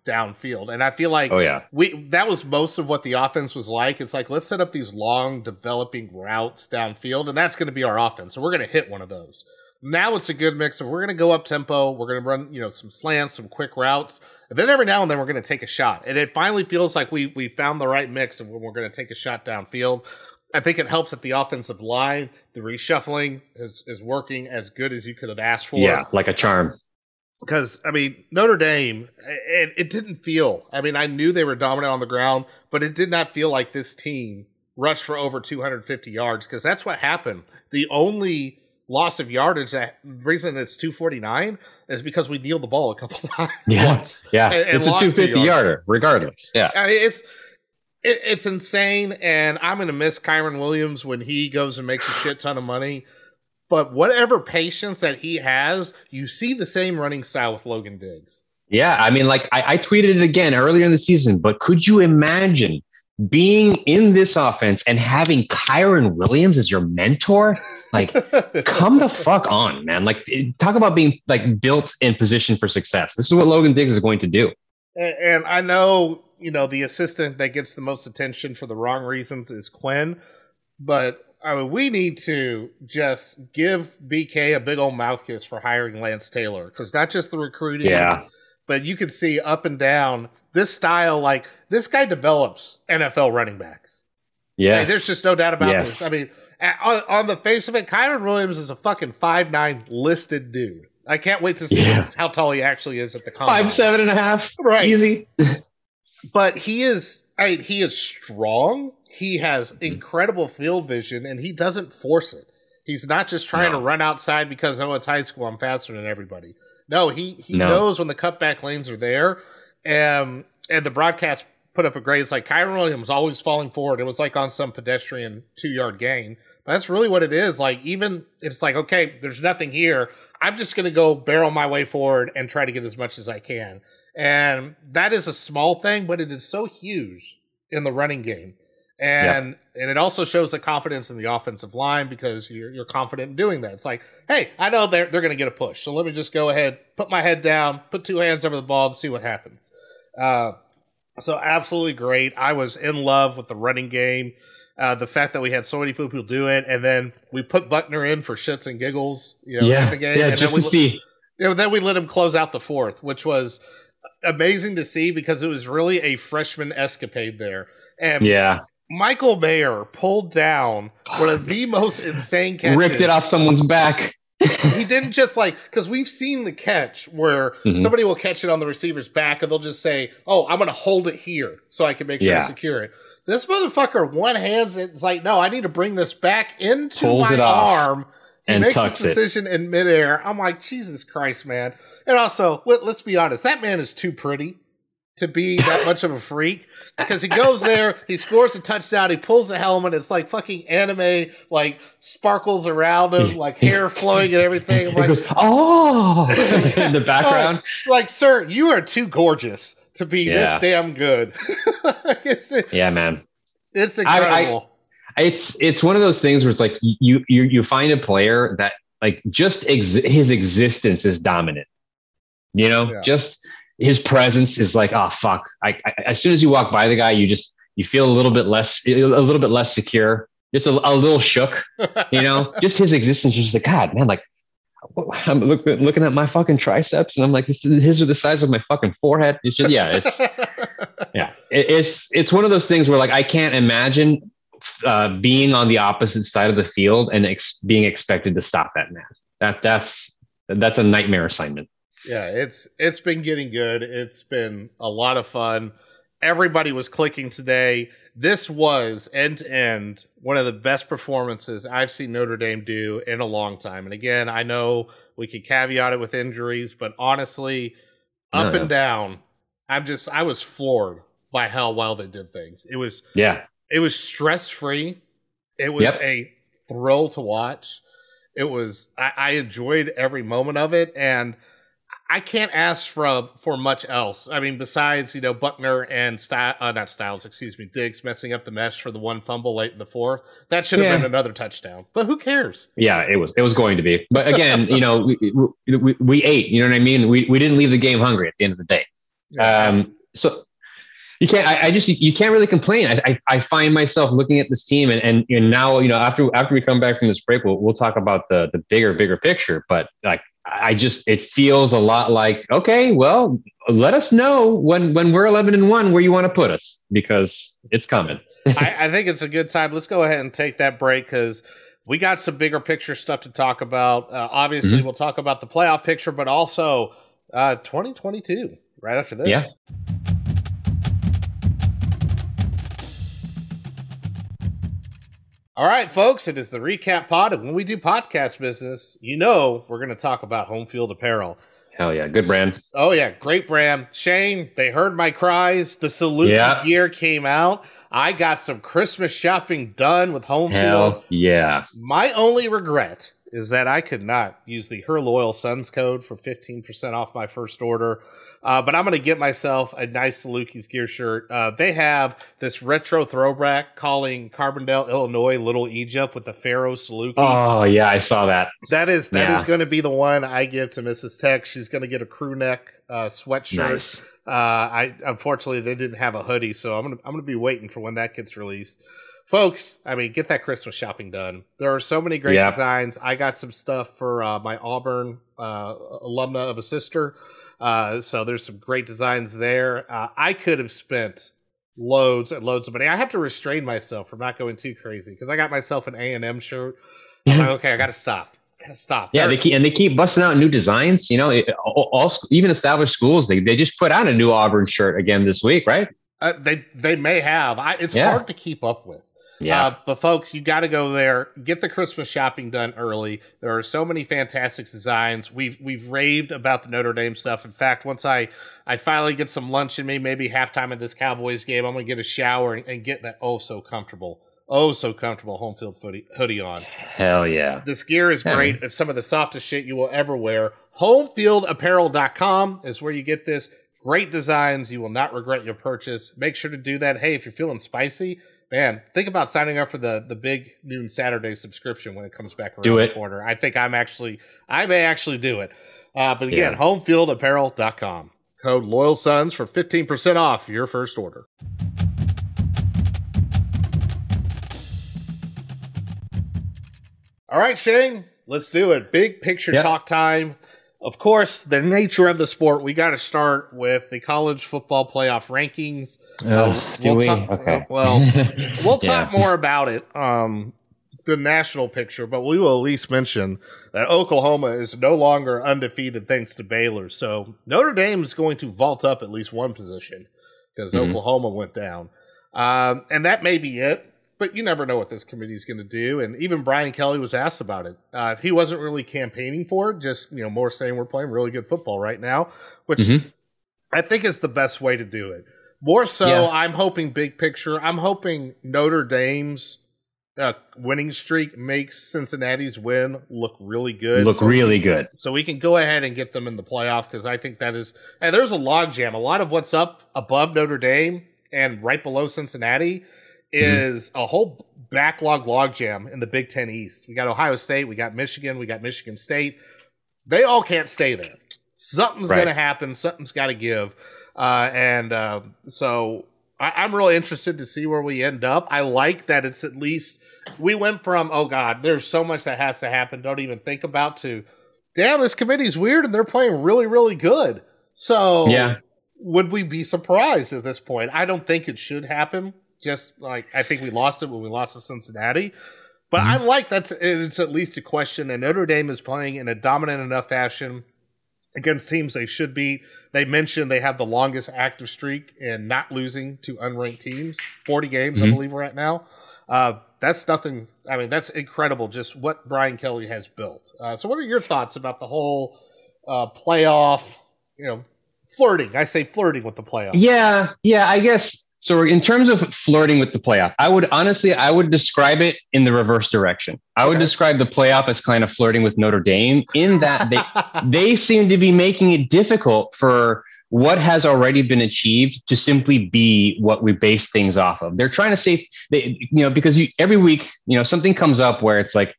downfield. And I feel like Oh, yeah. we that was most of what the offense was like. It's like, let's set up these long developing routes downfield, and that's going to be our offense. So we're going to hit one of those. Now it's a good mix of we're going to go up tempo, we're going to run, you know, some slants, some quick routes, and then every now and then we're going to take a shot. And it finally feels like we we found the right mix of when we're going to take a shot downfield. I think it helps that the offensive line, the reshuffling is, is working as good as you could have asked for. Yeah, like a charm. Because, I mean, Notre Dame, it, it didn't feel, I mean, I knew they were dominant on the ground, but it did not feel like this team rushed for over two hundred fifty yards, because that's what happened. The only loss of yardage, that reason it's two forty-nine, is because we kneeled the ball a couple times. Yeah, once, yeah. and, and it's a lost two fifty yarder, regardless. Yeah. I mean, it's it, it's insane, and I'm going to miss Kyron Williams when he goes and makes a shit ton of money. But whatever patience that he has, you see the same running style with Logan Diggs. Yeah, I mean, like I, I tweeted it again earlier in the season, but could you imagine being in this offense and having Kyron Williams as your mentor? Like, come the fuck on, man. Like, talk about being like built in position for success. This is what Logan Diggs is going to do. And, and I know, you know, the assistant that gets the most attention for the wrong reasons is Quinn, but I mean, we need to just give B K a big old mouth kiss for hiring Lance Taylor, because not just the recruiting, yeah, but you can see up and down this style. Like, this guy develops N F L running backs. Yeah, I mean, there's just no doubt about yes. this. I mean, on, on the face of it, Kyron Williams is a fucking five nine listed dude. I can't wait to see yeah. this, how tall he actually is at the combine. Five seven and a half, right? Easy. But he is, I mean, he is strong. He has incredible field vision, and he doesn't force it. He's not just trying no. to run outside because, oh, it's high school, I'm faster than everybody. No, he, he no. knows when the cutback lanes are there. Um, and the broadcast put up a grade. It's like Kyron Williams always falling forward. It was like on some pedestrian two-yard gain. But that's really what it is. Like, even if it's like, okay, there's nothing here, I'm just going to go barrel my way forward and try to get as much as I can. And that is a small thing, but it is so huge in the running game. And yeah. and it also shows the confidence in the offensive line, because you're you're confident in doing that. It's like, hey, I know they're they're going to get a push, so let me just go ahead, put my head down, put two hands over the ball, and see what happens. Uh, so absolutely great. I was in love with the running game. Uh, the fact that we had so many people do it, and then we put Buckner in for shits and giggles, you know, yeah, in the game. Yeah, and just then we, to see. You know, then we let him close out the fourth, which was amazing to see, because it was really a freshman escapade there. And yeah. Michael Mayer pulled down one of the most insane catches. Ripped it off someone's back. He didn't just like, because we've seen the catch where mm-hmm. somebody will catch it on the receiver's back and they'll just say, oh, I'm going to hold it here so I can make sure yeah. to secure it. This motherfucker one hands it. It's like, no, I need to bring this back into Pulls my arm. He and makes this it. decision in midair. I'm like, Jesus Christ, man. And also, let, let's be honest, that man is too pretty to be that much of a freak, because he goes there, he scores a touchdown, he pulls the helmet, it's like fucking anime, like sparkles around him, like hair flowing and everything. I'm like, goes, oh, in the background. Oh, like, sir, you are too gorgeous to be yeah. this damn good. it's, yeah, man, it's incredible. I, I, it's it's one of those things where it's like you you you find a player that like just ex- his existence is dominant. You know, yeah. just. His presence is like, oh fuck! I, I, as soon as you walk by the guy, you just you feel a little bit less, a little bit less secure, just a, a little shook. You know, just his existence. You're just like, God, man, like I'm look, looking at my fucking triceps, and I'm like, this is, his are the size of my fucking forehead. It's just, yeah, it's yeah, it, it's it's one of those things where like I can't imagine uh, being on the opposite side of the field and ex- being expected to stop that man. That that's that's a nightmare assignment. Yeah, it's it's been getting good. It's been a lot of fun. Everybody was clicking today. This was end to end one of the best performances I've seen Notre Dame do in a long time. And again, I know we could caveat it with injuries, but honestly, up no, no. and down, I'm just I was floored by how well they did things. It was yeah, it was stress free. It was yep. a thrill to watch. It was I, I enjoyed every moment of it, and I can't ask for for much else. I mean, besides, you know, Buckner and Sty- uh, not Styles, excuse me, Diggs messing up the mesh for the one fumble late in the fourth. That should have yeah. been another touchdown. But who cares? Yeah, it was. It was going to be. But again, you know, we, we we ate. You know what I mean? We we didn't leave the game hungry at the end of the day. Yeah. Um, so you can't. I, I just you can't really complain. I, I I find myself looking at this team, and and, and now you know after after we come back from this break, we'll we'll talk about the the bigger bigger picture. But like I just it feels a lot like okay, well, let us know when when we're eleven and one where you want to put us because it's coming. I, I think it's a good time. Let's go ahead and take that break because we got some bigger picture stuff to talk about. Uh, obviously, mm-hmm. we'll talk about the playoff picture, but also uh, twenty twenty-two right after this. Yeah. All right, folks, it is the recap pod. And when we do podcast business, you know we're going to talk about Home Field Apparel. Hell yeah. Good brand. Oh, yeah. Great brand. Shane, they heard my cries. The Saluki yeah. gear came out. I got some Christmas shopping done with Home Hell Field. yeah. My only regret is that I could not use the Her Loyal Sons code for fifteen percent off my first order. Uh, but I'm going to get myself a nice Saluki's gear shirt. Uh, they have this retro throwback calling Carbondale, Illinois, Little Egypt with the Pharaoh Saluki. Oh, yeah, I saw that. That is that yeah. is going to be the one I give to Missus Tech. She's going to get a crew neck uh, sweatshirt. Nice. Uh, I unfortunately they didn't have a hoodie, so I'm gonna I'm gonna be waiting for when that gets released. Folks, I mean, get that Christmas shopping done. There are so many great yep. designs. I got some stuff for uh, my Auburn uh, alumna of a sister. Uh, so there's some great designs there. Uh, I could have spent loads and loads of money. I have to restrain myself from not going too crazy because I got myself an A and M shirt. I'm like, okay, I got to stop. Gotta stop. Yeah, they keep and they keep busting out new designs. You know, it, all, all even established schools they they just put out a new Auburn shirt again this week, right? Uh, they they may have. I, it's yeah. hard to keep up with. Yeah, uh, but folks, you got to go there. Get the Christmas shopping done early. There are so many fantastic designs. We've we've raved about the Notre Dame stuff. In fact, once I I finally get some lunch in me, maybe halftime of this Cowboys game, I'm gonna get a shower and, and get that oh so comfortable. Oh, so comfortable home field hoodie, hoodie on. Hell yeah. This gear is great. Yeah. It's some of the softest shit you will ever wear. home field apparel dot com is where you get this. Great designs. You will not regret your purchase. Make sure to do that. Hey, if you're feeling spicy, man, think about signing up for the, the big noon Saturday subscription when it comes back around do it. the corner. I think I'm actually, I may actually do it. Uh, but again, yeah. home field apparel dot com. Code Loyal Sons for fifteen percent off your first order. All right, Shane, let's do it. Big picture yep. talk time. Of course, the nature of the sport, we got to start with the college football playoff rankings. Oh, uh, do we'll we? Talk, okay. Well, we'll talk yeah. more about it, um, the national picture, but we will at least mention that Oklahoma is no longer undefeated thanks to Baylor. So Notre Dame is going to vault up at least one position because mm-hmm. Oklahoma went down. Um, and that may be it. But you never know what this committee is going to do. And even Brian Kelly was asked about it. Uh, he wasn't really campaigning for it, just you know more saying we're playing really good football right now, which mm-hmm. I think is the best way to do it. More so, yeah. I'm hoping big picture. I'm hoping Notre Dame's uh, winning streak makes Cincinnati's win look really good. Look so really we can, good. So we can go ahead and get them in the playoff because I think that is – and there's a logjam. A lot of what's up above Notre Dame and right below Cincinnati – is mm-hmm. a whole backlog logjam in the Big Ten East. We got Ohio State, we got Michigan, we got Michigan State. They all can't stay there. Something's right. going to happen. Something's got to give. Uh, and uh, so I, I'm really interested to see where we end up. I like that it's at least we went from, oh, God, there's so much that has to happen. Don't even think about to, damn, this committee's weird and they're playing really, really good. So yeah. would we be surprised at this point? I don't think it should happen. Just like I think we lost it when we lost to Cincinnati. But mm-hmm. I like that it's at least a question. And Notre Dame is playing in a dominant enough fashion against teams they should beat. They mentioned they have the longest active streak in not losing to unranked teams. forty games, mm-hmm. I believe we're at now. Uh, that's nothing. I mean, that's incredible just what Brian Kelly has built. Uh, so what are your thoughts about the whole uh, playoff, you know, flirting? I say flirting with the playoff. Yeah, yeah, I guess. So in terms of flirting with the playoff, I would honestly, I would describe it in the reverse direction. I would okay. describe the playoff as kind of flirting with Notre Dame in that they they seem to be making it difficult for what has already been achieved to simply be what we base things off of. They're trying to say, they, you know, because you, every week, you know, something comes up where it's like,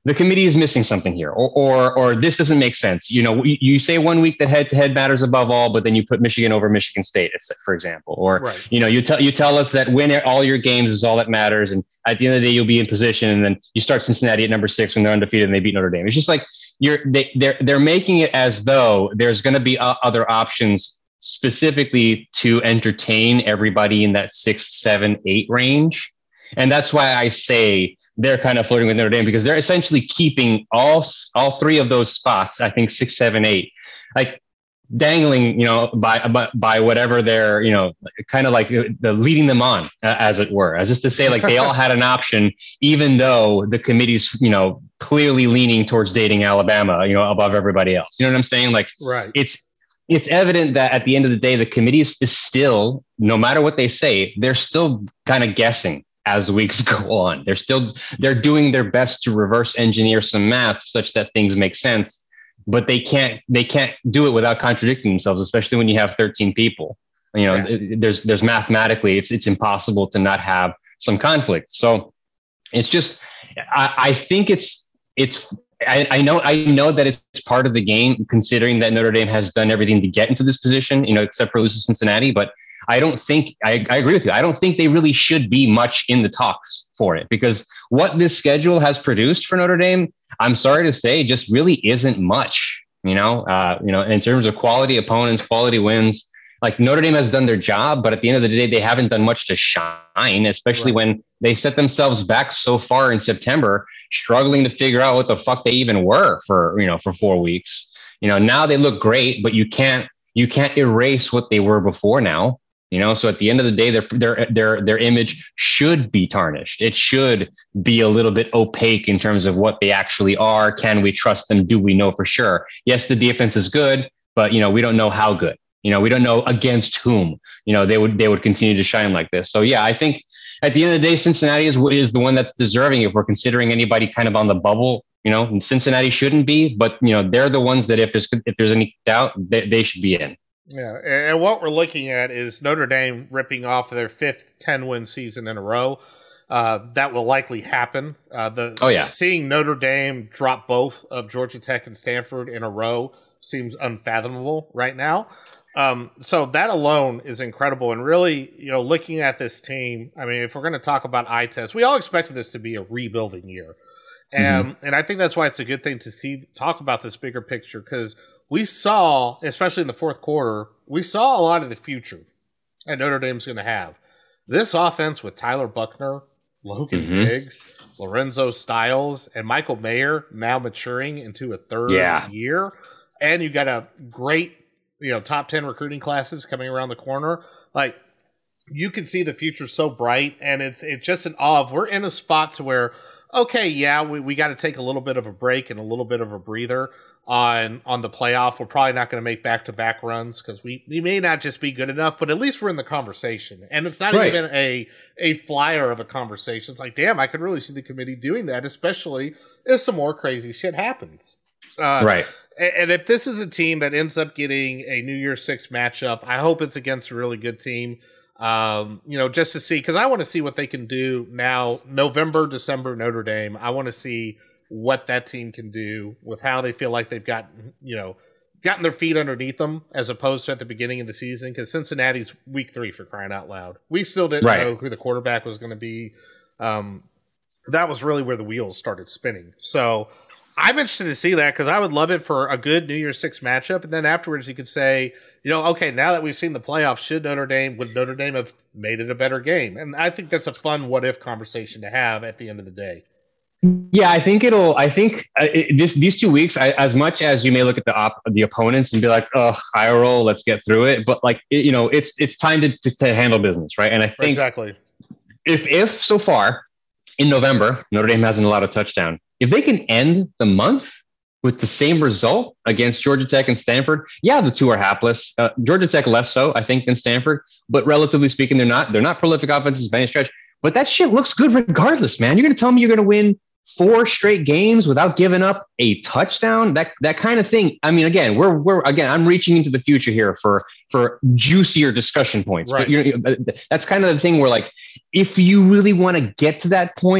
the committee is missing something here, or, or, or this doesn't make sense. You know, you, you say one week that head to head matters above all, but then you put Michigan over Michigan State, for example, or, right. you know, you tell, you tell us that win all your games is all that matters. And at the end of the day, you'll be in position. And then you start Cincinnati at number six when they're undefeated and they beat Notre Dame. It's just like you're, they, they're, they're making it as though there's going to be uh, other options specifically to entertain everybody in that six, seven, eight range. And that's why I say they're kind of flirting with Notre Dame, because they're essentially keeping all all three of those spots. I think six, seven, eight, like dangling, you know, by by, by whatever they're, you know, kind of like the leading them on, uh, as it were, as just to say, like they all had an option, even though the committee's, you know, clearly leaning towards dating Alabama, you know, above everybody else. You know what I'm saying? Like, right. It's it's evident that at the end of the day, the committee is, is still, no matter what they say, they're still kind of guessing as weeks go on. They're still, they're doing their best to reverse engineer some math such that things make sense, but they can't, they can't do it without contradicting themselves, especially when you have thirteen people. You know, yeah. there's, there's mathematically, it's, it's impossible to not have some conflict. So it's just, I, I think it's, it's, I, I know, I know that it's part of the game, considering that Notre Dame has done everything to get into this position, you know, except for losing Cincinnati, but I don't think, I, I agree with you. I don't think they really should be much in the talks for it, because what this schedule has produced for Notre Dame, I'm sorry to say, just really isn't much, you know, uh, you know, in terms of quality opponents, quality wins. Like Notre Dame has done their job, but at the end of the day, they haven't done much to shine, especially right. when they set themselves back so far in September, struggling to figure out what the fuck they even were for, you know, for four weeks. You know, now they look great, but you can't, you can't erase what they were before now. You know, so at the end of the day, their their their their image should be tarnished. It should be a little bit opaque in terms of what they actually are. Can we trust them? Do we know for sure? Yes, the defense is good, but you know, we don't know how good. You know, we don't know against whom. You know, they would they would continue to shine like this. So yeah, I think at the end of the day, Cincinnati is is the one that's deserving. If we're considering anybody kind of on the bubble, you know, Cincinnati shouldn't be, but you know, they're the ones that if there's if there's any doubt, they, they should be in. Yeah, and what we're looking at is Notre Dame ripping off their fifth ten-win season in a row. Uh, that will likely happen. Uh, the oh, yeah. Seeing Notre Dame drop both of Georgia Tech and Stanford in a row seems unfathomable right now. Um, so that alone is incredible. And really, you know, looking at this team, I mean, if we're going to talk about eye test, we all expected this to be a rebuilding year. And, mm-hmm. and I think that's why it's a good thing to see, talk about this bigger picture, because we saw, especially in the fourth quarter, we saw a lot of the future that Notre Dame's going to have. This offense with Tyler Buchner, Logan mm-hmm. Diggs, Lorenzo Styles, and Michael Mayer now maturing into a third yeah. year. And you got a great, you know, top ten recruiting classes coming around the corner. Like, you can see the future so bright, and it's it's just an awe of, we're in a spot to where, okay, yeah, we, we got to take a little bit of a break and a little bit of a breather on on the playoff. We're probably not going to make back-to-back runs because we, we may not just be good enough, but at least we're in the conversation. And it's not right. even a, a flyer of a conversation. It's like, damn, I could really see the committee doing that, especially if some more crazy shit happens. Uh, right. And if this is a team that ends up getting a New Year's Six matchup, I hope it's against a really good team. Um, you know, just to see, because I want to see what they can do now. November, December, Notre Dame. I want to see what that team can do with how they feel like they've gotten, you know, gotten their feet underneath them as opposed to at the beginning of the season. Because Cincinnati's week three, for crying out loud. We still didn't right. know who the quarterback was going to be. Um, that was really where the wheels started spinning. So I'm interested to see that, because I would love it for a good New Year's Six matchup. And then afterwards you could say, you know, okay, now that we've seen the playoffs, should Notre Dame, would Notre Dame have made it a better game? And I think that's a fun what-if conversation to have at the end of the day. Yeah, I think it'll, I think uh, it, this, these two weeks, I, as much as you may look at the op, the opponents and be like, oh, high roll, let's get through it. But like, it, you know, it's, it's time to, to, to handle business, right? And I think exactly if, if so far in November, Notre Dame hasn't allowed a touchdown, if they can end the month with the same result against Georgia Tech and Stanford, yeah, the two are hapless. Uh, Georgia Tech less so, I think, than Stanford, but relatively speaking, they're not. They're not prolific offenses by any stretch. But that shit looks good regardless, man. You're going to tell me you're going to win four straight games without giving up a touchdown? That that kind of thing. I mean, again, we're we're again, I'm reaching into the future here for for juicier discussion points. Right. But you're, that's kind of the thing where, like, if you really want to get to that point,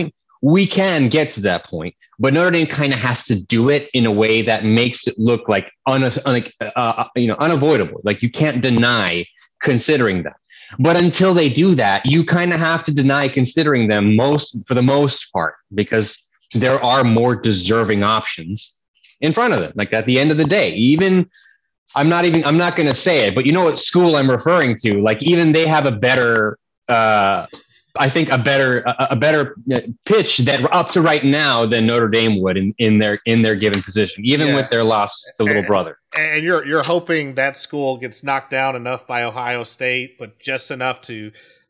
we can get to that point, but Notre Dame kind of has to do it in a way that makes it look like, un, like uh, you know, unavoidable. Like you can't deny considering them. But until they do that, you kind of have to deny considering them most for the most part, because there are more deserving options in front of them. Like at the end of the day, even I'm not even I'm not going to say it, but you know what school I'm referring to? Like even they have a better, uh, I think a better a, a better pitch that up to right now than Notre Dame would in, in their in their given position, even Yeah. with their loss to little And- brother. And you're you're hoping that school gets knocked down enough by Ohio State, but just enough to.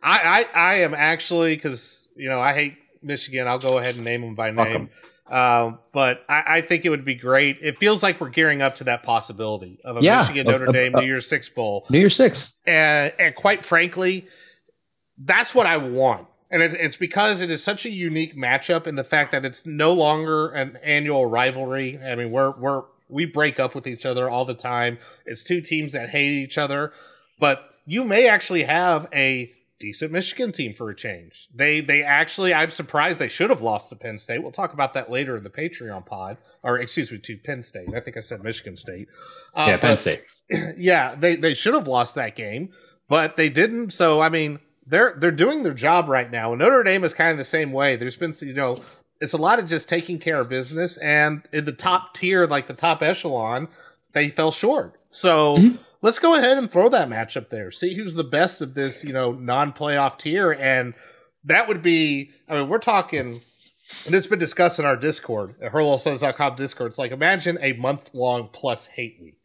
I I, I am actually, because you know I hate Michigan. I'll go ahead and name them by name. Um, but I, I think it would be great. It feels like we're gearing up to that possibility of a Yeah. Michigan Notre Uh, uh, Dame uh, New Year's Six bowl, New Year's Six. and and quite frankly, that's what I want. And it, it's because it is such a unique matchup in the fact that it's no longer an annual rivalry. I mean, we're we're we break up with each other all the time. It's two teams that hate each other, but you may actually have a decent Michigan team for a change. They they actually, I'm surprised they should have lost to Penn State. We'll talk about that later in the Patreon pod, or excuse me, to Penn State. I think I said Michigan State. Uh, Yeah, Penn but- State. yeah, they, they should have lost that game, but they didn't. So I mean, they're they're doing their job right now. And Notre Dame is kind of the same way. There's been, you know, it's a lot of just taking care of business, and in the top tier, like the top echelon, they fell short. So Mhm. let's go ahead and throw that matchup there. See who's the best of this, you know, non-playoff tier, and that would be. I mean, we're talking. And it's been discussed in our Discord, at hurl says dot com Discord. It's like, imagine a month-long plus hate week.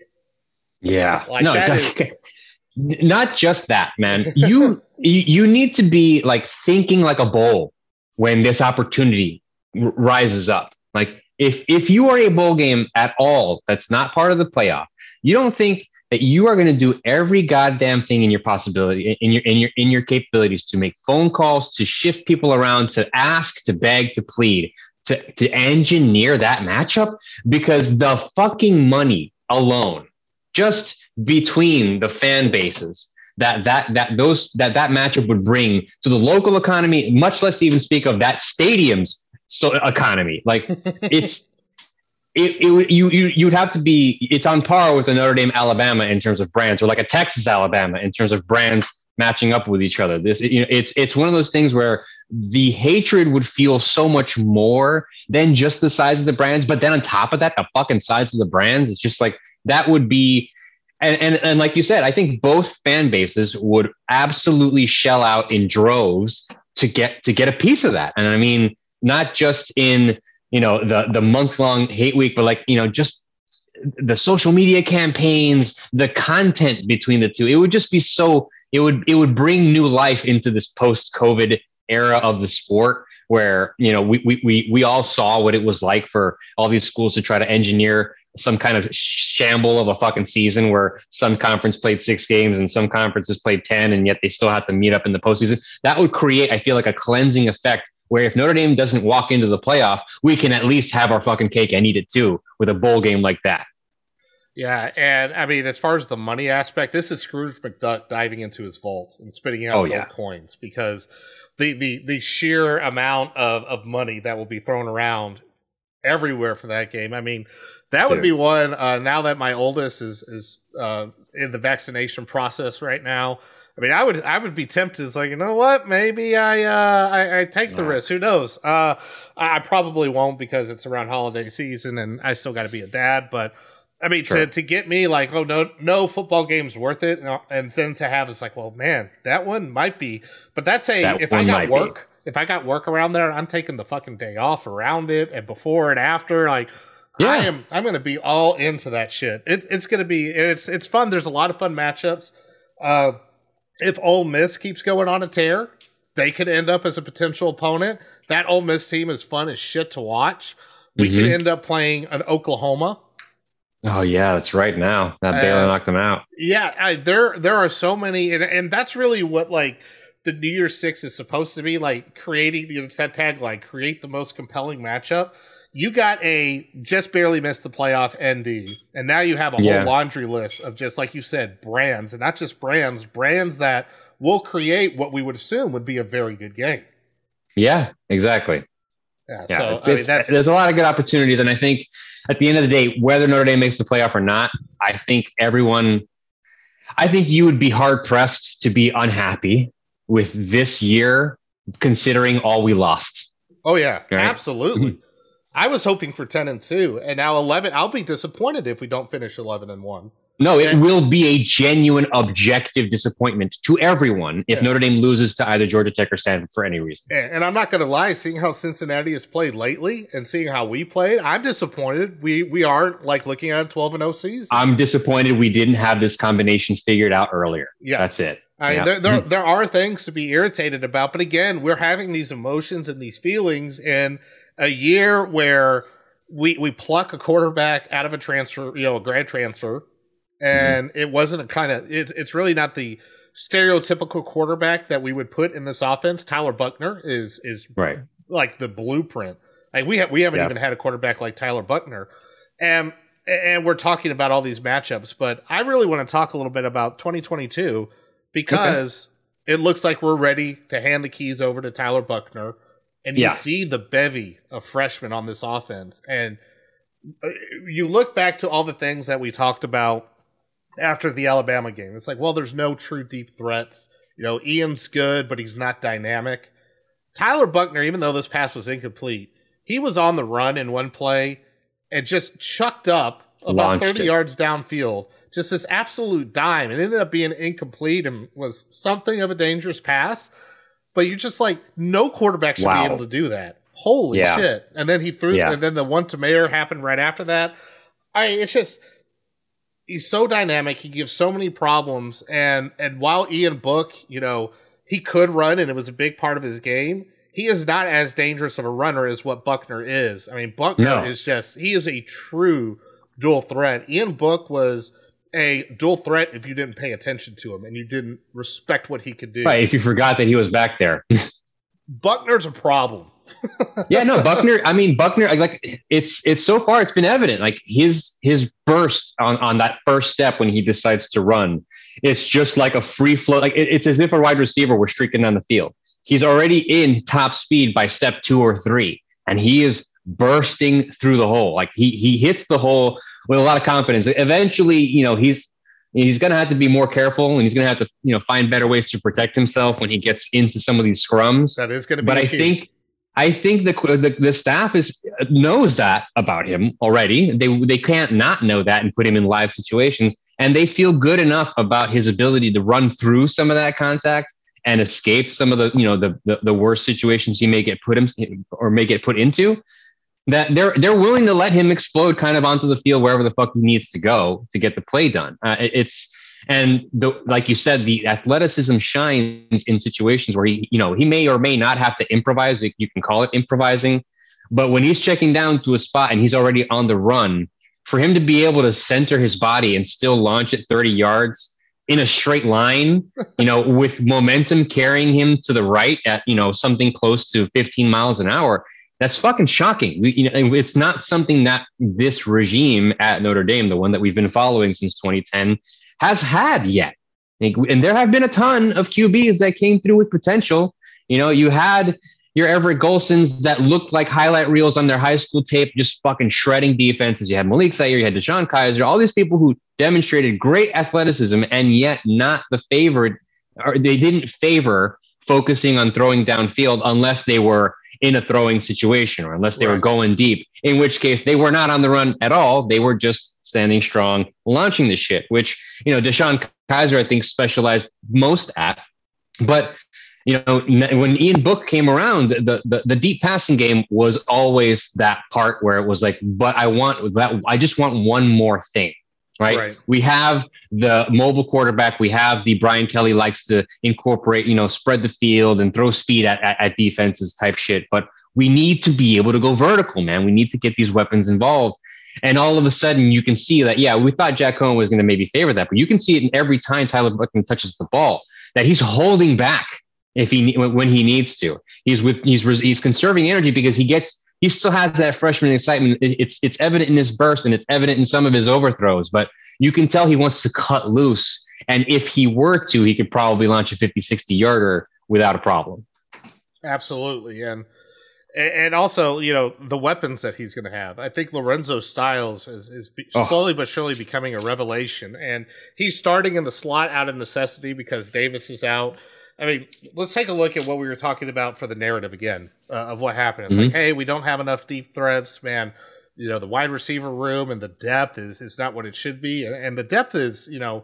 Yeah. Like, no, that that's, is- not just that, man. You, you you need to be like thinking like a bowl when this opportunity r- rises up. Like if if you are a bowl game at all that's not part of the playoff, you don't think that you are going to do every goddamn thing in your possibility in your in your in your capabilities to make phone calls, to shift people around, to ask, to beg, to plead, to to engineer that matchup, because the fucking money alone, just between the fan bases that that that those that that matchup would bring to the local economy, much less to even speak of that stadium's so economy. Like it's it, it would you you you'd have to be it's on par with a Notre Dame Alabama in terms of brands, or like a Texas Alabama in terms of brands matching up with each other. This you know it's it's one of those things where the hatred would feel so much more than just the size of the brands, but then on top of that, the fucking size of the brands, it's just like that would be. And, and and like you said, I think both fan bases would absolutely shell out in droves to get to get a piece of that. And I mean, not just in, you know, the the month long hate week, but like, you know, just the social media campaigns, the content between the two. It would just be so it would it would bring new life into this post-COVID era of the sport, where, you know, we we we we all saw what it was like for all these schools to try to engineer some kind of shamble of a fucking season where some conference played six games and some conferences played ten, and yet they still have to meet up in the postseason. That would create, I feel like, a cleansing effect where if Notre Dame doesn't walk into the playoff, we can at least have our fucking cake and eat it too with a bowl game like that. Yeah, and I mean, as far as the money aspect, this is Scrooge McDuck diving into his vault and spitting out Oh, gold yeah. coins, because the, the the sheer amount of, of money that will be thrown around everywhere for that game. I mean, that would Dude. be one. Uh, now that my oldest is is uh, in the vaccination process right now, I mean, I would I would be tempted. It's like, you know what? Maybe I uh, I, I take the No. risk. Who knows? Uh, I, I probably won't, because it's around holiday season and I still got to be a dad. But I mean, Sure. to to get me like, oh no, no football game's worth it, and, and then to have it's like, well, man, that one might be. But that's a That if I one got might be. work. If I got work around there, I'm taking the fucking day off around it, and before and after. Like, I Yeah. am, I'm going to be all into that shit. It, it's going to be, it's it's fun. There's a lot of fun matchups. Uh, if Ole Miss keeps going on a tear, they could end up as a potential opponent. That Ole Miss team is fun as shit to watch. We could Mhm. end up playing an Oklahoma. Oh yeah, that's right. Now that Baylor Uh, knocked them out. Yeah, I, there there are so many, and, and that's really what like the New Year's Six is supposed to be, like creating. It's that tagline: create the most compelling matchup. You got a just barely missed the playoff N D, and now you have a Yeah. whole laundry list of, just like you said, brands, and not just brands, brands that will create what we would assume would be a very good game. Yeah, exactly. Yeah. Yeah, So it's, I mean, it's, that's there's a lot of good opportunities, and I think at the end of the day, whether Notre Dame makes the playoff or not, I think everyone, I think you would be hard pressed to be unhappy with this year, considering all we lost. oh yeah, Right? absolutely. I was hoping for ten and two, and now eleven. I'll be disappointed if we don't finish eleven and one. No, it And- will be a genuine, objective disappointment to everyone if Yeah. Notre Dame loses to either Georgia Tech or Stanford for any reason. And and I'm not going to lie, seeing how Cincinnati has played lately and seeing how we played, I'm disappointed. We we aren't like looking at a twelve and oh season. I'm disappointed we didn't have this combination figured out earlier. Yeah. That's it. I mean, Yeah. there, there there are things to be irritated about, but again, we're having these emotions and these feelings in a year where we we pluck a quarterback out of a transfer, you know, a grad transfer, and it wasn't a kind of it's it's really not the stereotypical quarterback that we would put in this offense. Tyler Buckner is is Right. like the blueprint. Like we have we haven't Yeah. even had a quarterback like Tyler Buckner, and and we're talking about all these matchups. But I really want to talk a little bit about twenty twenty-two because it looks like we're ready to hand the keys over to Tyler Buckner, and you Yeah. see the bevy of freshmen on this offense, and uh, you look back to all the things that we talked about after the Alabama game. It's like, well, there's no true deep threats. You know, Ian's good, but he's not dynamic. Tyler Buckner, even though this pass was incomplete, he was on the run in one play and just chucked up about Launched thirty it. yards downfield. Just this absolute dime. It ended up being incomplete and was something of a dangerous pass. But you're just like, no quarterback should Wow. be able to do that. Holy Yeah. shit. And then he threw, Yeah. and then the one to Mayer happened right after that. I, it's just, he's so dynamic. He gives so many problems. And and while Ian Book, you know, he could run and it was a big part of his game, he is not as dangerous of a runner as what Buckner is. I mean, Buckner No. is just, he is a true dual threat. Ian Book was a dual threat if you didn't pay attention to him and you didn't respect what he could do. Right. If you forgot that he was back there. Buckner's a problem. Yeah, no, Buckner. I mean, Buckner. Like, like, it's it's so far it's been evident. Like his his burst on on that first step when he decides to run, it's just like a free flow. Like it, it's as if a wide receiver were streaking down the field. He's already in top speed by step two or three, and he is bursting through the hole. Like he he hits the hole with a lot of confidence. Eventually, you know, he's he's going to have to be more careful, and he's going to have to you know find better ways to protect himself when he gets into some of these scrums. That is going to be But a I key. think I think the, the the staff is knows that about him already. They they can't not know that and put him in live situations, and they feel good enough about his ability to run through some of that contact and escape some of the you know the the, the worst situations he may get put him or may get put into. That they're they're willing to let him explode kind of onto the field wherever the fuck he needs to go to get the play done. Uh, it, it's And the, like you said, the athleticism shines in situations where he, you know, he may or may not have to improvise. You can call it improvising, but when he's checking down to a spot and he's already on the run, for him to be able to center his body and still launch at thirty yards in a straight line, you know, with momentum carrying him to the right at, you know, something close to fifteen miles an hour, that's fucking shocking. We, you know, it's not something that this regime at Notre Dame, the one that we've been following since twenty ten, has had yet. And there have been a ton of Q Bs that came through with potential. You know, you had your Everett Golsons that looked like highlight reels on their high school tape, just fucking shredding defenses. You had Malik Zaire, you had Deshaun Kaiser, all these people who demonstrated great athleticism and yet not the favored, or they didn't favor focusing on throwing downfield unless they were in a throwing situation or unless they Right. were going deep, in which case they were not on the run at all. They were just standing strong, launching the shit, which, you know, Deshaun Kaiser, I think, specialized most at. But, you know, when Ian Book came around, the, the, the deep passing game was always that part where it was like, but I want that. I just want one more thing. Right? Right. We have the mobile quarterback. We have the Brian Kelly likes to incorporate, you know, spread the field and throw speed at, at, at defenses type shit. But we need to be able to go vertical, man. We need to get these weapons involved. And all of a sudden you can see that, yeah, we thought Jack Cohen was going to maybe favor that, but you can see it in every time Tyler Buckner touches the ball that he's holding back if he, when he needs to. He's with, he's, he's conserving energy because he gets, he still has that freshman excitement. It's it's evident in his burst and it's evident in some of his overthrows, but you can tell he wants to cut loose. And if he were to, he could probably launch a fifty, sixty yarder without a problem. Absolutely. And And also, you know, the weapons that he's going to have. I think Lorenzo Styles is, is be- Oh. slowly but surely becoming a revelation. And he's starting in the slot out of necessity because Davis is out. I mean, let's take a look at what we were talking about for the narrative again uh, of what happened. It's Mhm. like, hey, we don't have enough deep threats, man. You know, the wide receiver room and the depth is, is not what it should be. And, and the depth is, you know,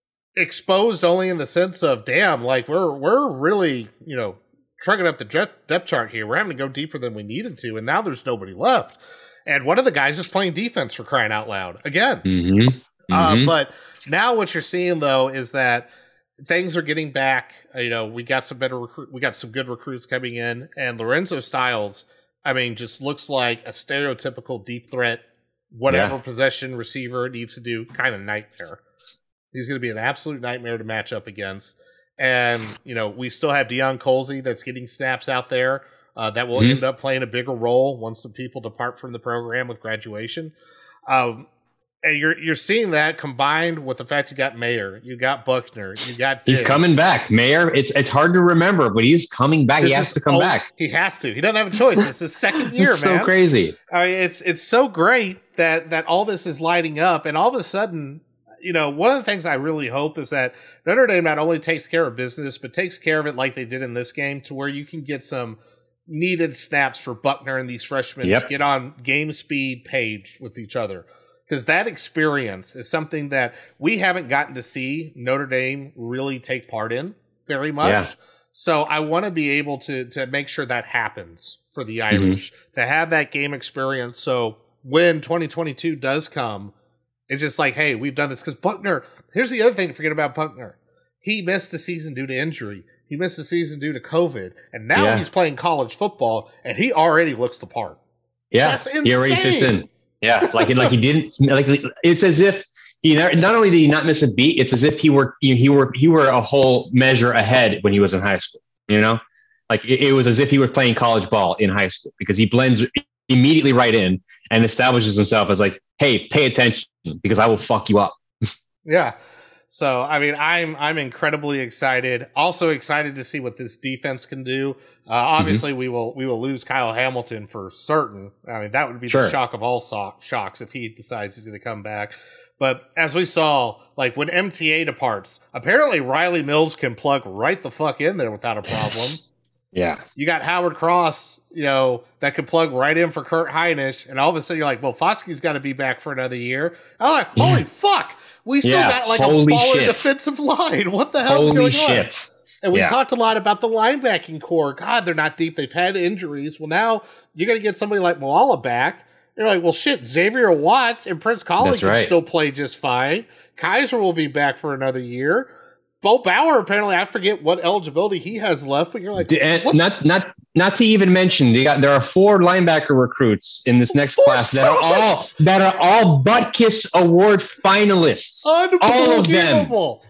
exposed only in the sense of, damn, like we're we're really, you know, trucking up the depth depth chart here. We're having to go deeper than we needed to, and now there's nobody left. And one of the guys is playing defense for crying out loud again. Mm-hmm. Uh, Mhm. but now what you're seeing though is that things are getting back. You know, we got some better recruit. We got some good recruits coming in, and Lorenzo Styles, I mean, just looks like a stereotypical deep threat. Whatever Yeah. possession receiver needs to do, kind of nightmare. He's going to be an absolute nightmare to match up against. And, you know, we still have Deion Colsey that's getting snaps out there. Uh, that will Mhm. end up playing a bigger role once some people depart from the program with graduation. Um, and you're you're seeing that combined with the fact you got Mayer, you got Buckner, you got He's Diggs. coming back, Mayor. It's it's hard to remember, but he's coming back. This he has is- to come oh, back. He has to. He doesn't have a choice. It's his second year, It's man. so crazy. I mean, it's it's so great that that all this is lighting up, and all of a sudden, you know, one of the things I really hope is that Notre Dame not only takes care of business, but takes care of it like they did in this game, to where you can get some needed snaps for Buckner and these freshmen Yep. to get on game speed page with each other. Because that experience is something that we haven't gotten to see Notre Dame really take part in very much. Yeah. So I want to be able to to make sure that happens for the Mm-hmm. Irish, to have that game experience. So when twenty twenty-two does come, it's just like, hey, we've done this. Because Buckner, here's the other thing to forget about Buckner. He missed the season due to injury. He missed the season due to COVID. And now Yeah. he's playing college football, and he already looks the part. Yeah, That's he already fits insane. in. Yeah, like like he didn't like. It's as if he not, not only did he not miss a beat. It's as if he were he were he were a whole measure ahead when he was in high school. You know, like it, it was as if he was playing college ball in high school, because he blends immediately right in and establishes himself as like, hey, pay attention because I will fuck you up. Yeah. So I mean, I'm I'm incredibly excited. Also excited to see what this defense can do. Uh, obviously, we will we will lose Kyle Hamilton for certain. I mean, that would be Sure. the shock of all so- shocks if he decides he's going to come back. But as we saw, like when M T A departs, apparently Riley Mills can plug right the fuck in there without a problem. Yeah, You got Howard Cross, you know, that could plug right in for Kurt Heinisch, and all of a sudden you're like, well, Foskey's got to be back for another year. I'm like, holy fuck, we still Yeah, got like a holy baller shit. defensive line. What the hell's holy going on? shit. And we Yeah. talked a lot about the linebacking core. God, they're not deep. They've had injuries. Well, now you're going to get somebody like Malala back. You're like, well, shit, Xavier Watts and Prince Colley That's can right. still play just fine. Kaiser will be back for another year. Bo Bauer, apparently, I forget what eligibility he has left, but you're like, D- and what? not not not to even mention, they got there are four linebacker recruits in this next Four class that are all stars! that are all Butkus Award finalists. All of them. Unbelievable.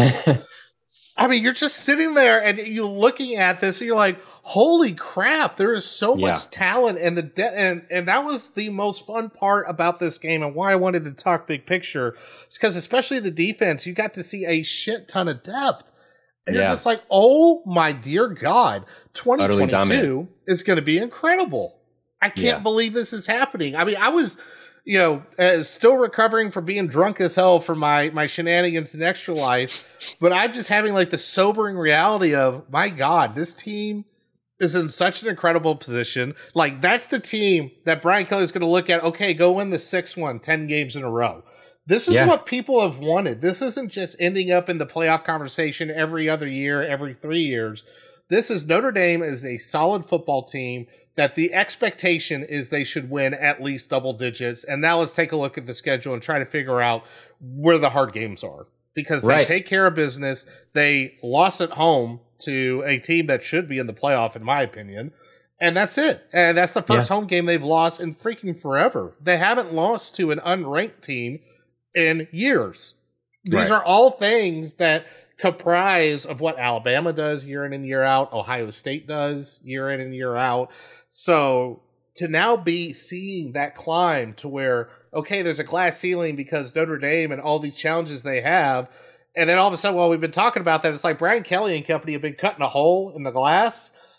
I mean, you're just sitting there and you're looking at this and you're like, holy crap, there is so Yeah. much talent. And the de- and, and that was the most fun part about this game, and why I wanted to talk big picture. It's because especially the defense, you got to see a shit ton of depth. And you're Yeah. just like, oh my dear God, twenty Utterly twenty-two dominant. is going to be incredible. I can't Yeah. believe this is happening. I mean, I was, you know, uh, still recovering from being drunk as hell from my, my shenanigans in Extra Life, but I'm just having like the sobering reality of, my God, this team is in such an incredible position. Like, that's the team that Brian Kelly is going to look at. Okay, go win the six one, ten games in a row. This is Yeah. what people have wanted. This isn't just ending up in the playoff conversation every other year, every three years. This is Notre Dame is a solid football team that the expectation is they should win at least double digits. And now let's take a look at the schedule and try to figure out where the hard games are, because they Right. take care of business. They lost at home to a team that should be in the playoff, in my opinion. And that's it. And that's the first Yeah. home game they've lost in freaking forever. They haven't lost to an unranked team in years. These Right. are all things that comprise of what Alabama does year in and year out, Ohio State does year in and year out. So to now be seeing that climb to where, okay, there's a glass ceiling because Notre Dame and all these challenges they have, and then all of a sudden, while we've been talking about that, it's like Brian Kelly and company have been cutting a hole in the glass.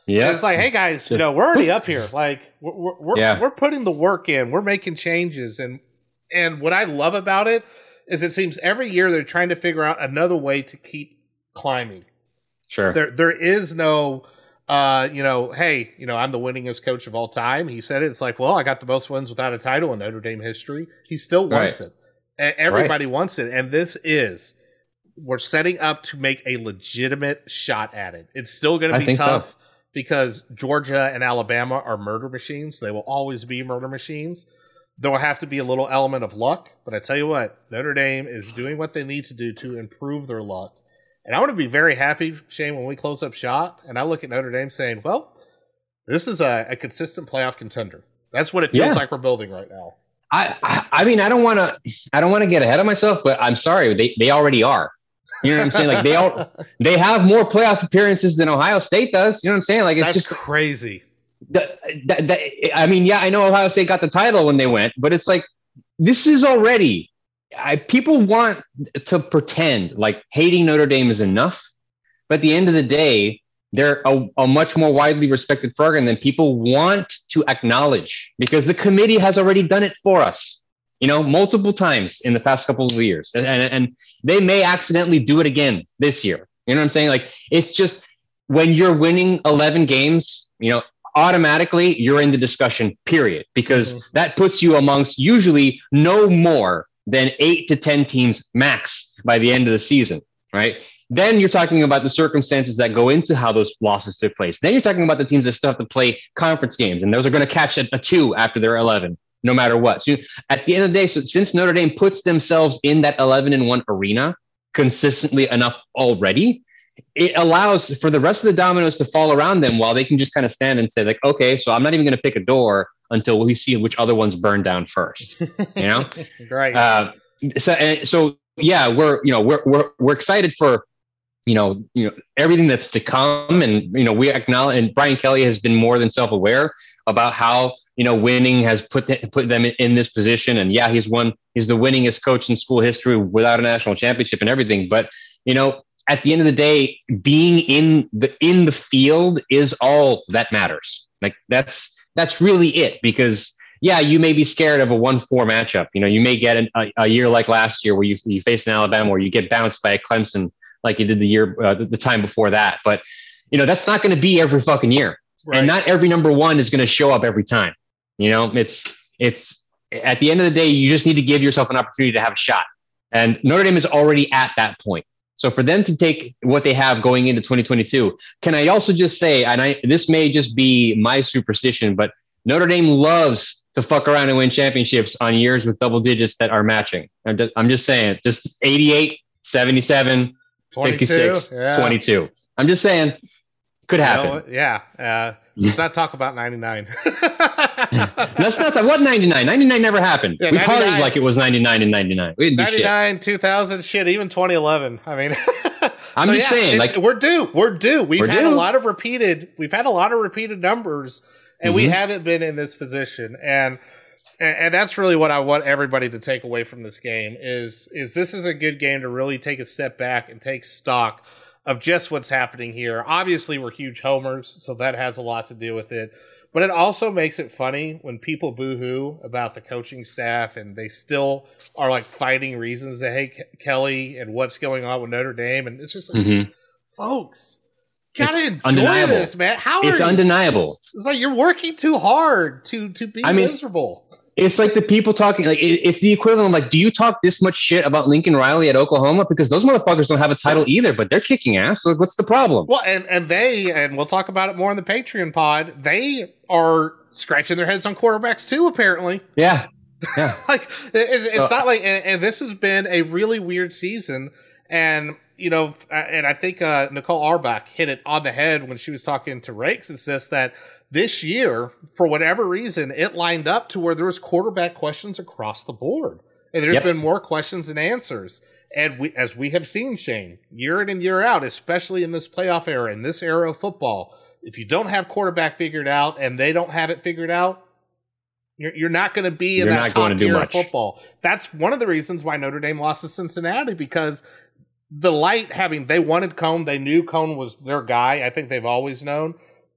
Yeah, it's like, hey guys, you know, we're already up here. Like we're we're, Yeah. we're putting the work in. We're making changes, and and what I love about it is it seems every year they're trying to figure out another way to keep climbing. Sure. There there is no. Uh, you know, hey, you know, I'm the winningest coach of all time. He said it. It's like, well, I got the most wins without a title in Notre Dame history. He still wants Right. it. And everybody Right. wants it. And this is, we're setting up to make a legitimate shot at it. It's still going I to be think so. tough because Georgia and Alabama are murder machines. They will always be murder machines. There will have to be a little element of luck. But I tell you what, Notre Dame is doing what they need to do to improve their luck. And I want to be very happy, Shane, when we close up shop and I look at Notre Dame saying, well, this is a, a consistent playoff contender. That's what it feels Yeah. like we're building right now. I, I, I mean, I don't want to, I don't want to get ahead of myself, but I'm sorry, they, they already are. You know what I'm saying? Like they all, they have more playoff appearances than Ohio State does. You know what I'm saying? Like it's That's just crazy. the, the, the, I mean, yeah, I know Ohio State got the title when they went, but it's like this is already. I, people want to pretend like hating Notre Dame is enough, but at the end of the day, they're a, a much more widely respected program than people want to acknowledge because the committee has already done it for us, you know, multiple times in the past couple of years. And, and, and they may accidentally do it again this year. You know what I'm saying? Like, it's just when you're winning eleven games, you know, automatically you're in the discussion, period, because Mhm. that puts you amongst usually no more than eight to ten teams max by the end of the season, right? Then you're talking about the circumstances that go into how those losses took place. Then you're talking about the teams that still have to play conference games, and those are going to catch a, a two after they're eleven, no matter what. So at the end of the day, so since Notre Dame puts themselves in that eleven and one arena consistently enough already, it allows for the rest of the dominoes to fall around them while they can just kind of stand and say, like, okay, so I'm not even going to pick a door until we see which other ones burn down first, you know? Right. Uh, so, and so, yeah, we're, you know, we're, we're, we're excited for, you know, you know, everything that's to come. And, you know, we acknowledge, and Brian Kelly has been more than self-aware about how, you know, winning has put, th- put them in, in this position. And yeah, he's won, he's the winningest coach in school history without a national championship and everything. But, you know, at the end of the day, being in the, in the field is all that matters. Like that's, that's really it, because yeah, you may be scared of a one four matchup. You know, you may get an, a, a year like last year where you, you faced an Alabama where you get bounced by a Clemson like you did the year, uh, the, the time before that. But, you know, that's not going to be every fucking year. Right. And not every number one is going to show up every time. You know, it's, it's at the end of the day, you just need to give yourself an opportunity to have a shot. And Notre Dame is already at that point. So for them to take what they have going into twenty twenty-two, can I also just say, and I, this may just be my superstition, but Notre Dame loves to fuck around and win championships on years with double digits that are matching. I'm just, I'm just saying, just eighty-eight, seventy-seven, fifty-six, yeah. twenty-two. I'm just saying, could You know happen. what? Yeah. Uh, let's not talk about ninety-nine. That's not that. What ninety-nine? ninety-nine never happened. Yeah, we partied ninety-nine. like it was ninety-nine and ninety-nine. We didn't do shit. ninety-nine, two thousand, shit, even twenty eleven. I mean, I'm so just yeah, saying, it's- like- we're due. We're due. We've We're had a due. lot of repeated, we've had a lot of repeated numbers, and we Mhm. haven't been in this position. And, and and that's really what I want everybody to take away from this game is is this is a good game to really take a step back and take stock of just what's happening here. Obviously, we're huge homers, so that has a lot to do with it. But it also makes it funny when people boo-hoo about the coaching staff and they still are like fighting reasons to hate Ke- Kelly and what's going on with Notre Dame. And it's just like, Mhm. folks, gotta It's enjoy undeniable. this, man. How It's are you? undeniable. It's like you're working too hard to to be I mean- miserable. It's like the people talking, like it, it's the equivalent of like, do you talk this much shit about Lincoln Riley at Oklahoma? Because those motherfuckers don't have a title either, but they're kicking ass. So what's the problem? Well, and and they and we'll talk about it more in the Patreon pod. They are scratching their heads on quarterbacks too, apparently. Yeah. Yeah. Like it's, it's So- not like, and, and this has been a really weird season. And you know, and I think uh, Nicole Auerbach hit it on the head when she was talking to Rakes. It's this that this year, for whatever reason, it lined up to where there was quarterback questions across the board, and there's Yep. been more questions than answers. And we, as we have seen, Shane, year in and year out, especially in this playoff era, in this era of football, if you don't have quarterback figured out and they don't have it figured out, you're, you're not going to be in You're that not top going to do tier of much. football. That's one of the reasons why Notre Dame lost to Cincinnati, because the light having, they wanted Cone, they knew Cone was their guy. I think they've always known.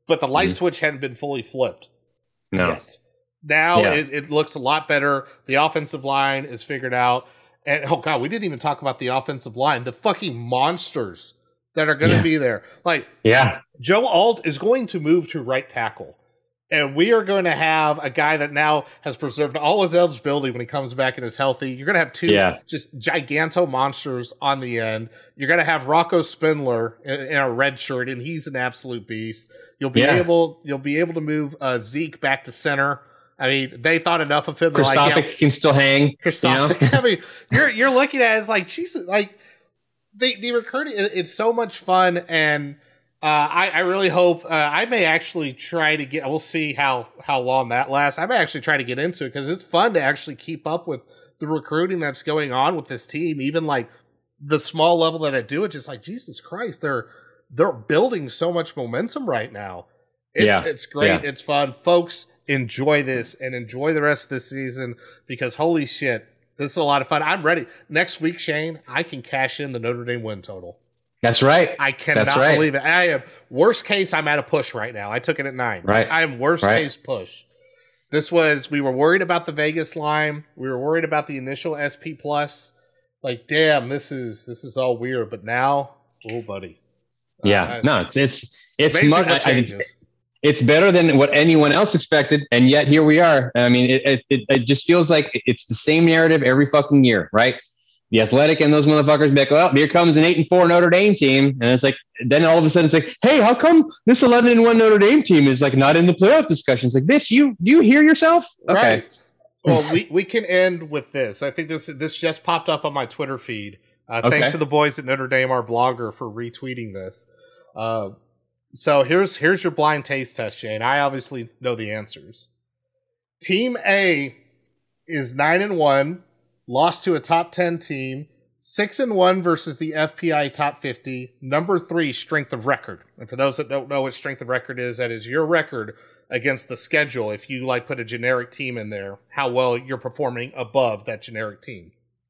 but the light mm. switch hadn't been fully flipped no. yet. Now yeah. it, it looks a lot better. The offensive line is figured out. And, oh, God, we didn't even talk about the offensive line. The fucking monsters that are going to yeah. be there. Like, yeah. Joe Alt is going to move to right tackle. And we are going to have a guy that now has preserved all his eligibility when he comes back and is healthy. You're going to have two yeah. just giganto monsters on the end. You're going to have Rocco Spindler in, in a red shirt, and he's an absolute beast. You'll be yeah. able you'll be able to move uh, Zeke back to center. I mean, they thought enough of him. Kristofic like, yeah, can still hang. Kristofic. You know? I mean, you're you're looking at it as like, Jesus, like the the recruiting. It's so much fun, and uh, I I really hope uh, I may actually try to get. We'll see how how long that lasts. I may actually try to get into it because it's fun to actually keep up with the recruiting that's going on with this team. Even like the small level that I do it, just like Jesus Christ, they're they're building so much momentum right now. It's yeah. it's great. Yeah. It's fun, folks. Enjoy this and enjoy the rest of this season because holy shit, this is a lot of fun. I'm ready. Next week, Shane, I can cash in the Notre Dame win total. That's right. I cannot That's right. believe it. I am worst case. I'm at a push right now. I took it at nine. Right. I am worst right. case push. This was we were worried about the Vegas line. We were worried about the initial S P plus. Like, damn, this is this is all weird. But now, oh, buddy. Yeah. Uh, no, it's it's it's amazing much, what changes. I, It's better than what anyone else expected, and yet here we are. I mean, it, it it just feels like it's the same narrative every fucking year, right? The Athletic and those motherfuckers be like, well, here comes an eight and four Notre Dame team, and it's like, then all of a sudden it's like, hey, how come this eleven and one Notre Dame team is like not in the playoff discussion? It's like, bitch, you do you hear yourself? Okay. Right. Well, we, we can end with this. I think this this just popped up on my Twitter feed. Uh, okay. Thanks to the boys at Notre Dame, our blogger, for retweeting this. Uh, So here's here's your blind taste test, Shane. I obviously know the answers. Team A is nine and one, lost to a top ten team, six and one versus the F P I top fifty, number three strength of record. And for those that don't know what strength of record is, that is your record against the schedule. If you like put a generic team in there, how well you're performing above that generic team.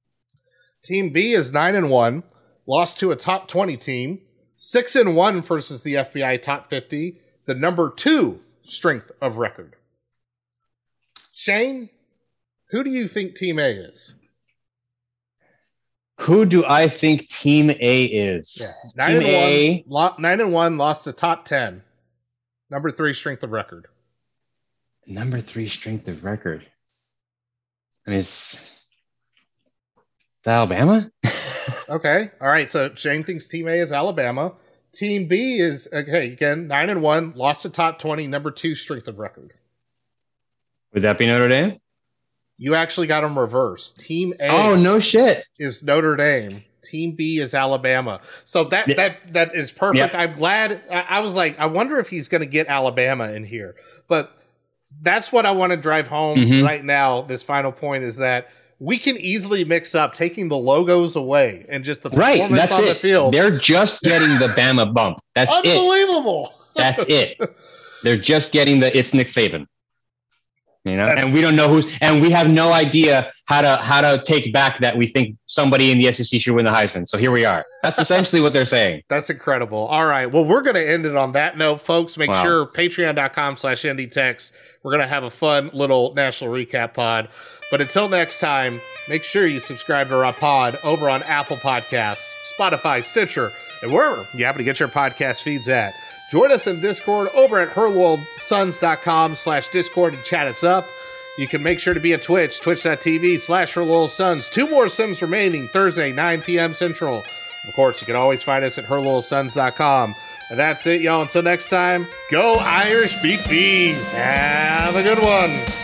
Team B is nine and one, lost to a top twenty team. Six and one versus the F B I top fifty, the number two strength of record. Shane, who do you think Team A is? Who do I think Team A is? Yeah, nine Team and A, one, lo- nine and one, lost to top ten, number three strength of record. Number three strength of record. I mean, it's, it's Alabama. Okay. All right. So Shane thinks Team A is Alabama. Team B is, okay, again, nine and one, lost to top twenty, number two strength of record. Would that be Notre Dame? You actually got them reversed. Team A oh, no shit. is Notre Dame. Team B is Alabama. So that yeah. that that is perfect. Yeah. I'm glad. I, I was like, I wonder if he's going to get Alabama in here. But that's what I want to drive home mm-hmm. right now. This final point is that we can easily mix up taking the logos away and just the performance right, that's on it. the field. They're just getting the Bama bump. That's unbelievable. It. That's it. They're just getting the it's Nick Saban. You know, That's, and we don't know who's, and we have no idea how to how to take back that we think somebody in the S E C should win the Heisman. So here we are. That's essentially what they're saying. That's incredible. All right. Well, we're going to end it on that note, folks. Make wow. sure patreon.com slash NDTex. We're going to have a fun little national recap pod. But until next time, make sure you subscribe to our pod over on Apple Podcasts, Spotify, Stitcher, and wherever you happen to get your podcast feeds at. Join us in Discord over at hurlworldsons.com slash Discord and chat us up. You can make sure to be at Twitch, twitch.tv slash hurlworldsons. Two more Sims remaining Thursday, nine p.m. Central. Of course, you can always find us at hurlworldsons dot com. And that's it, y'all. Until next time, go Irish, beat bees. Have a good one.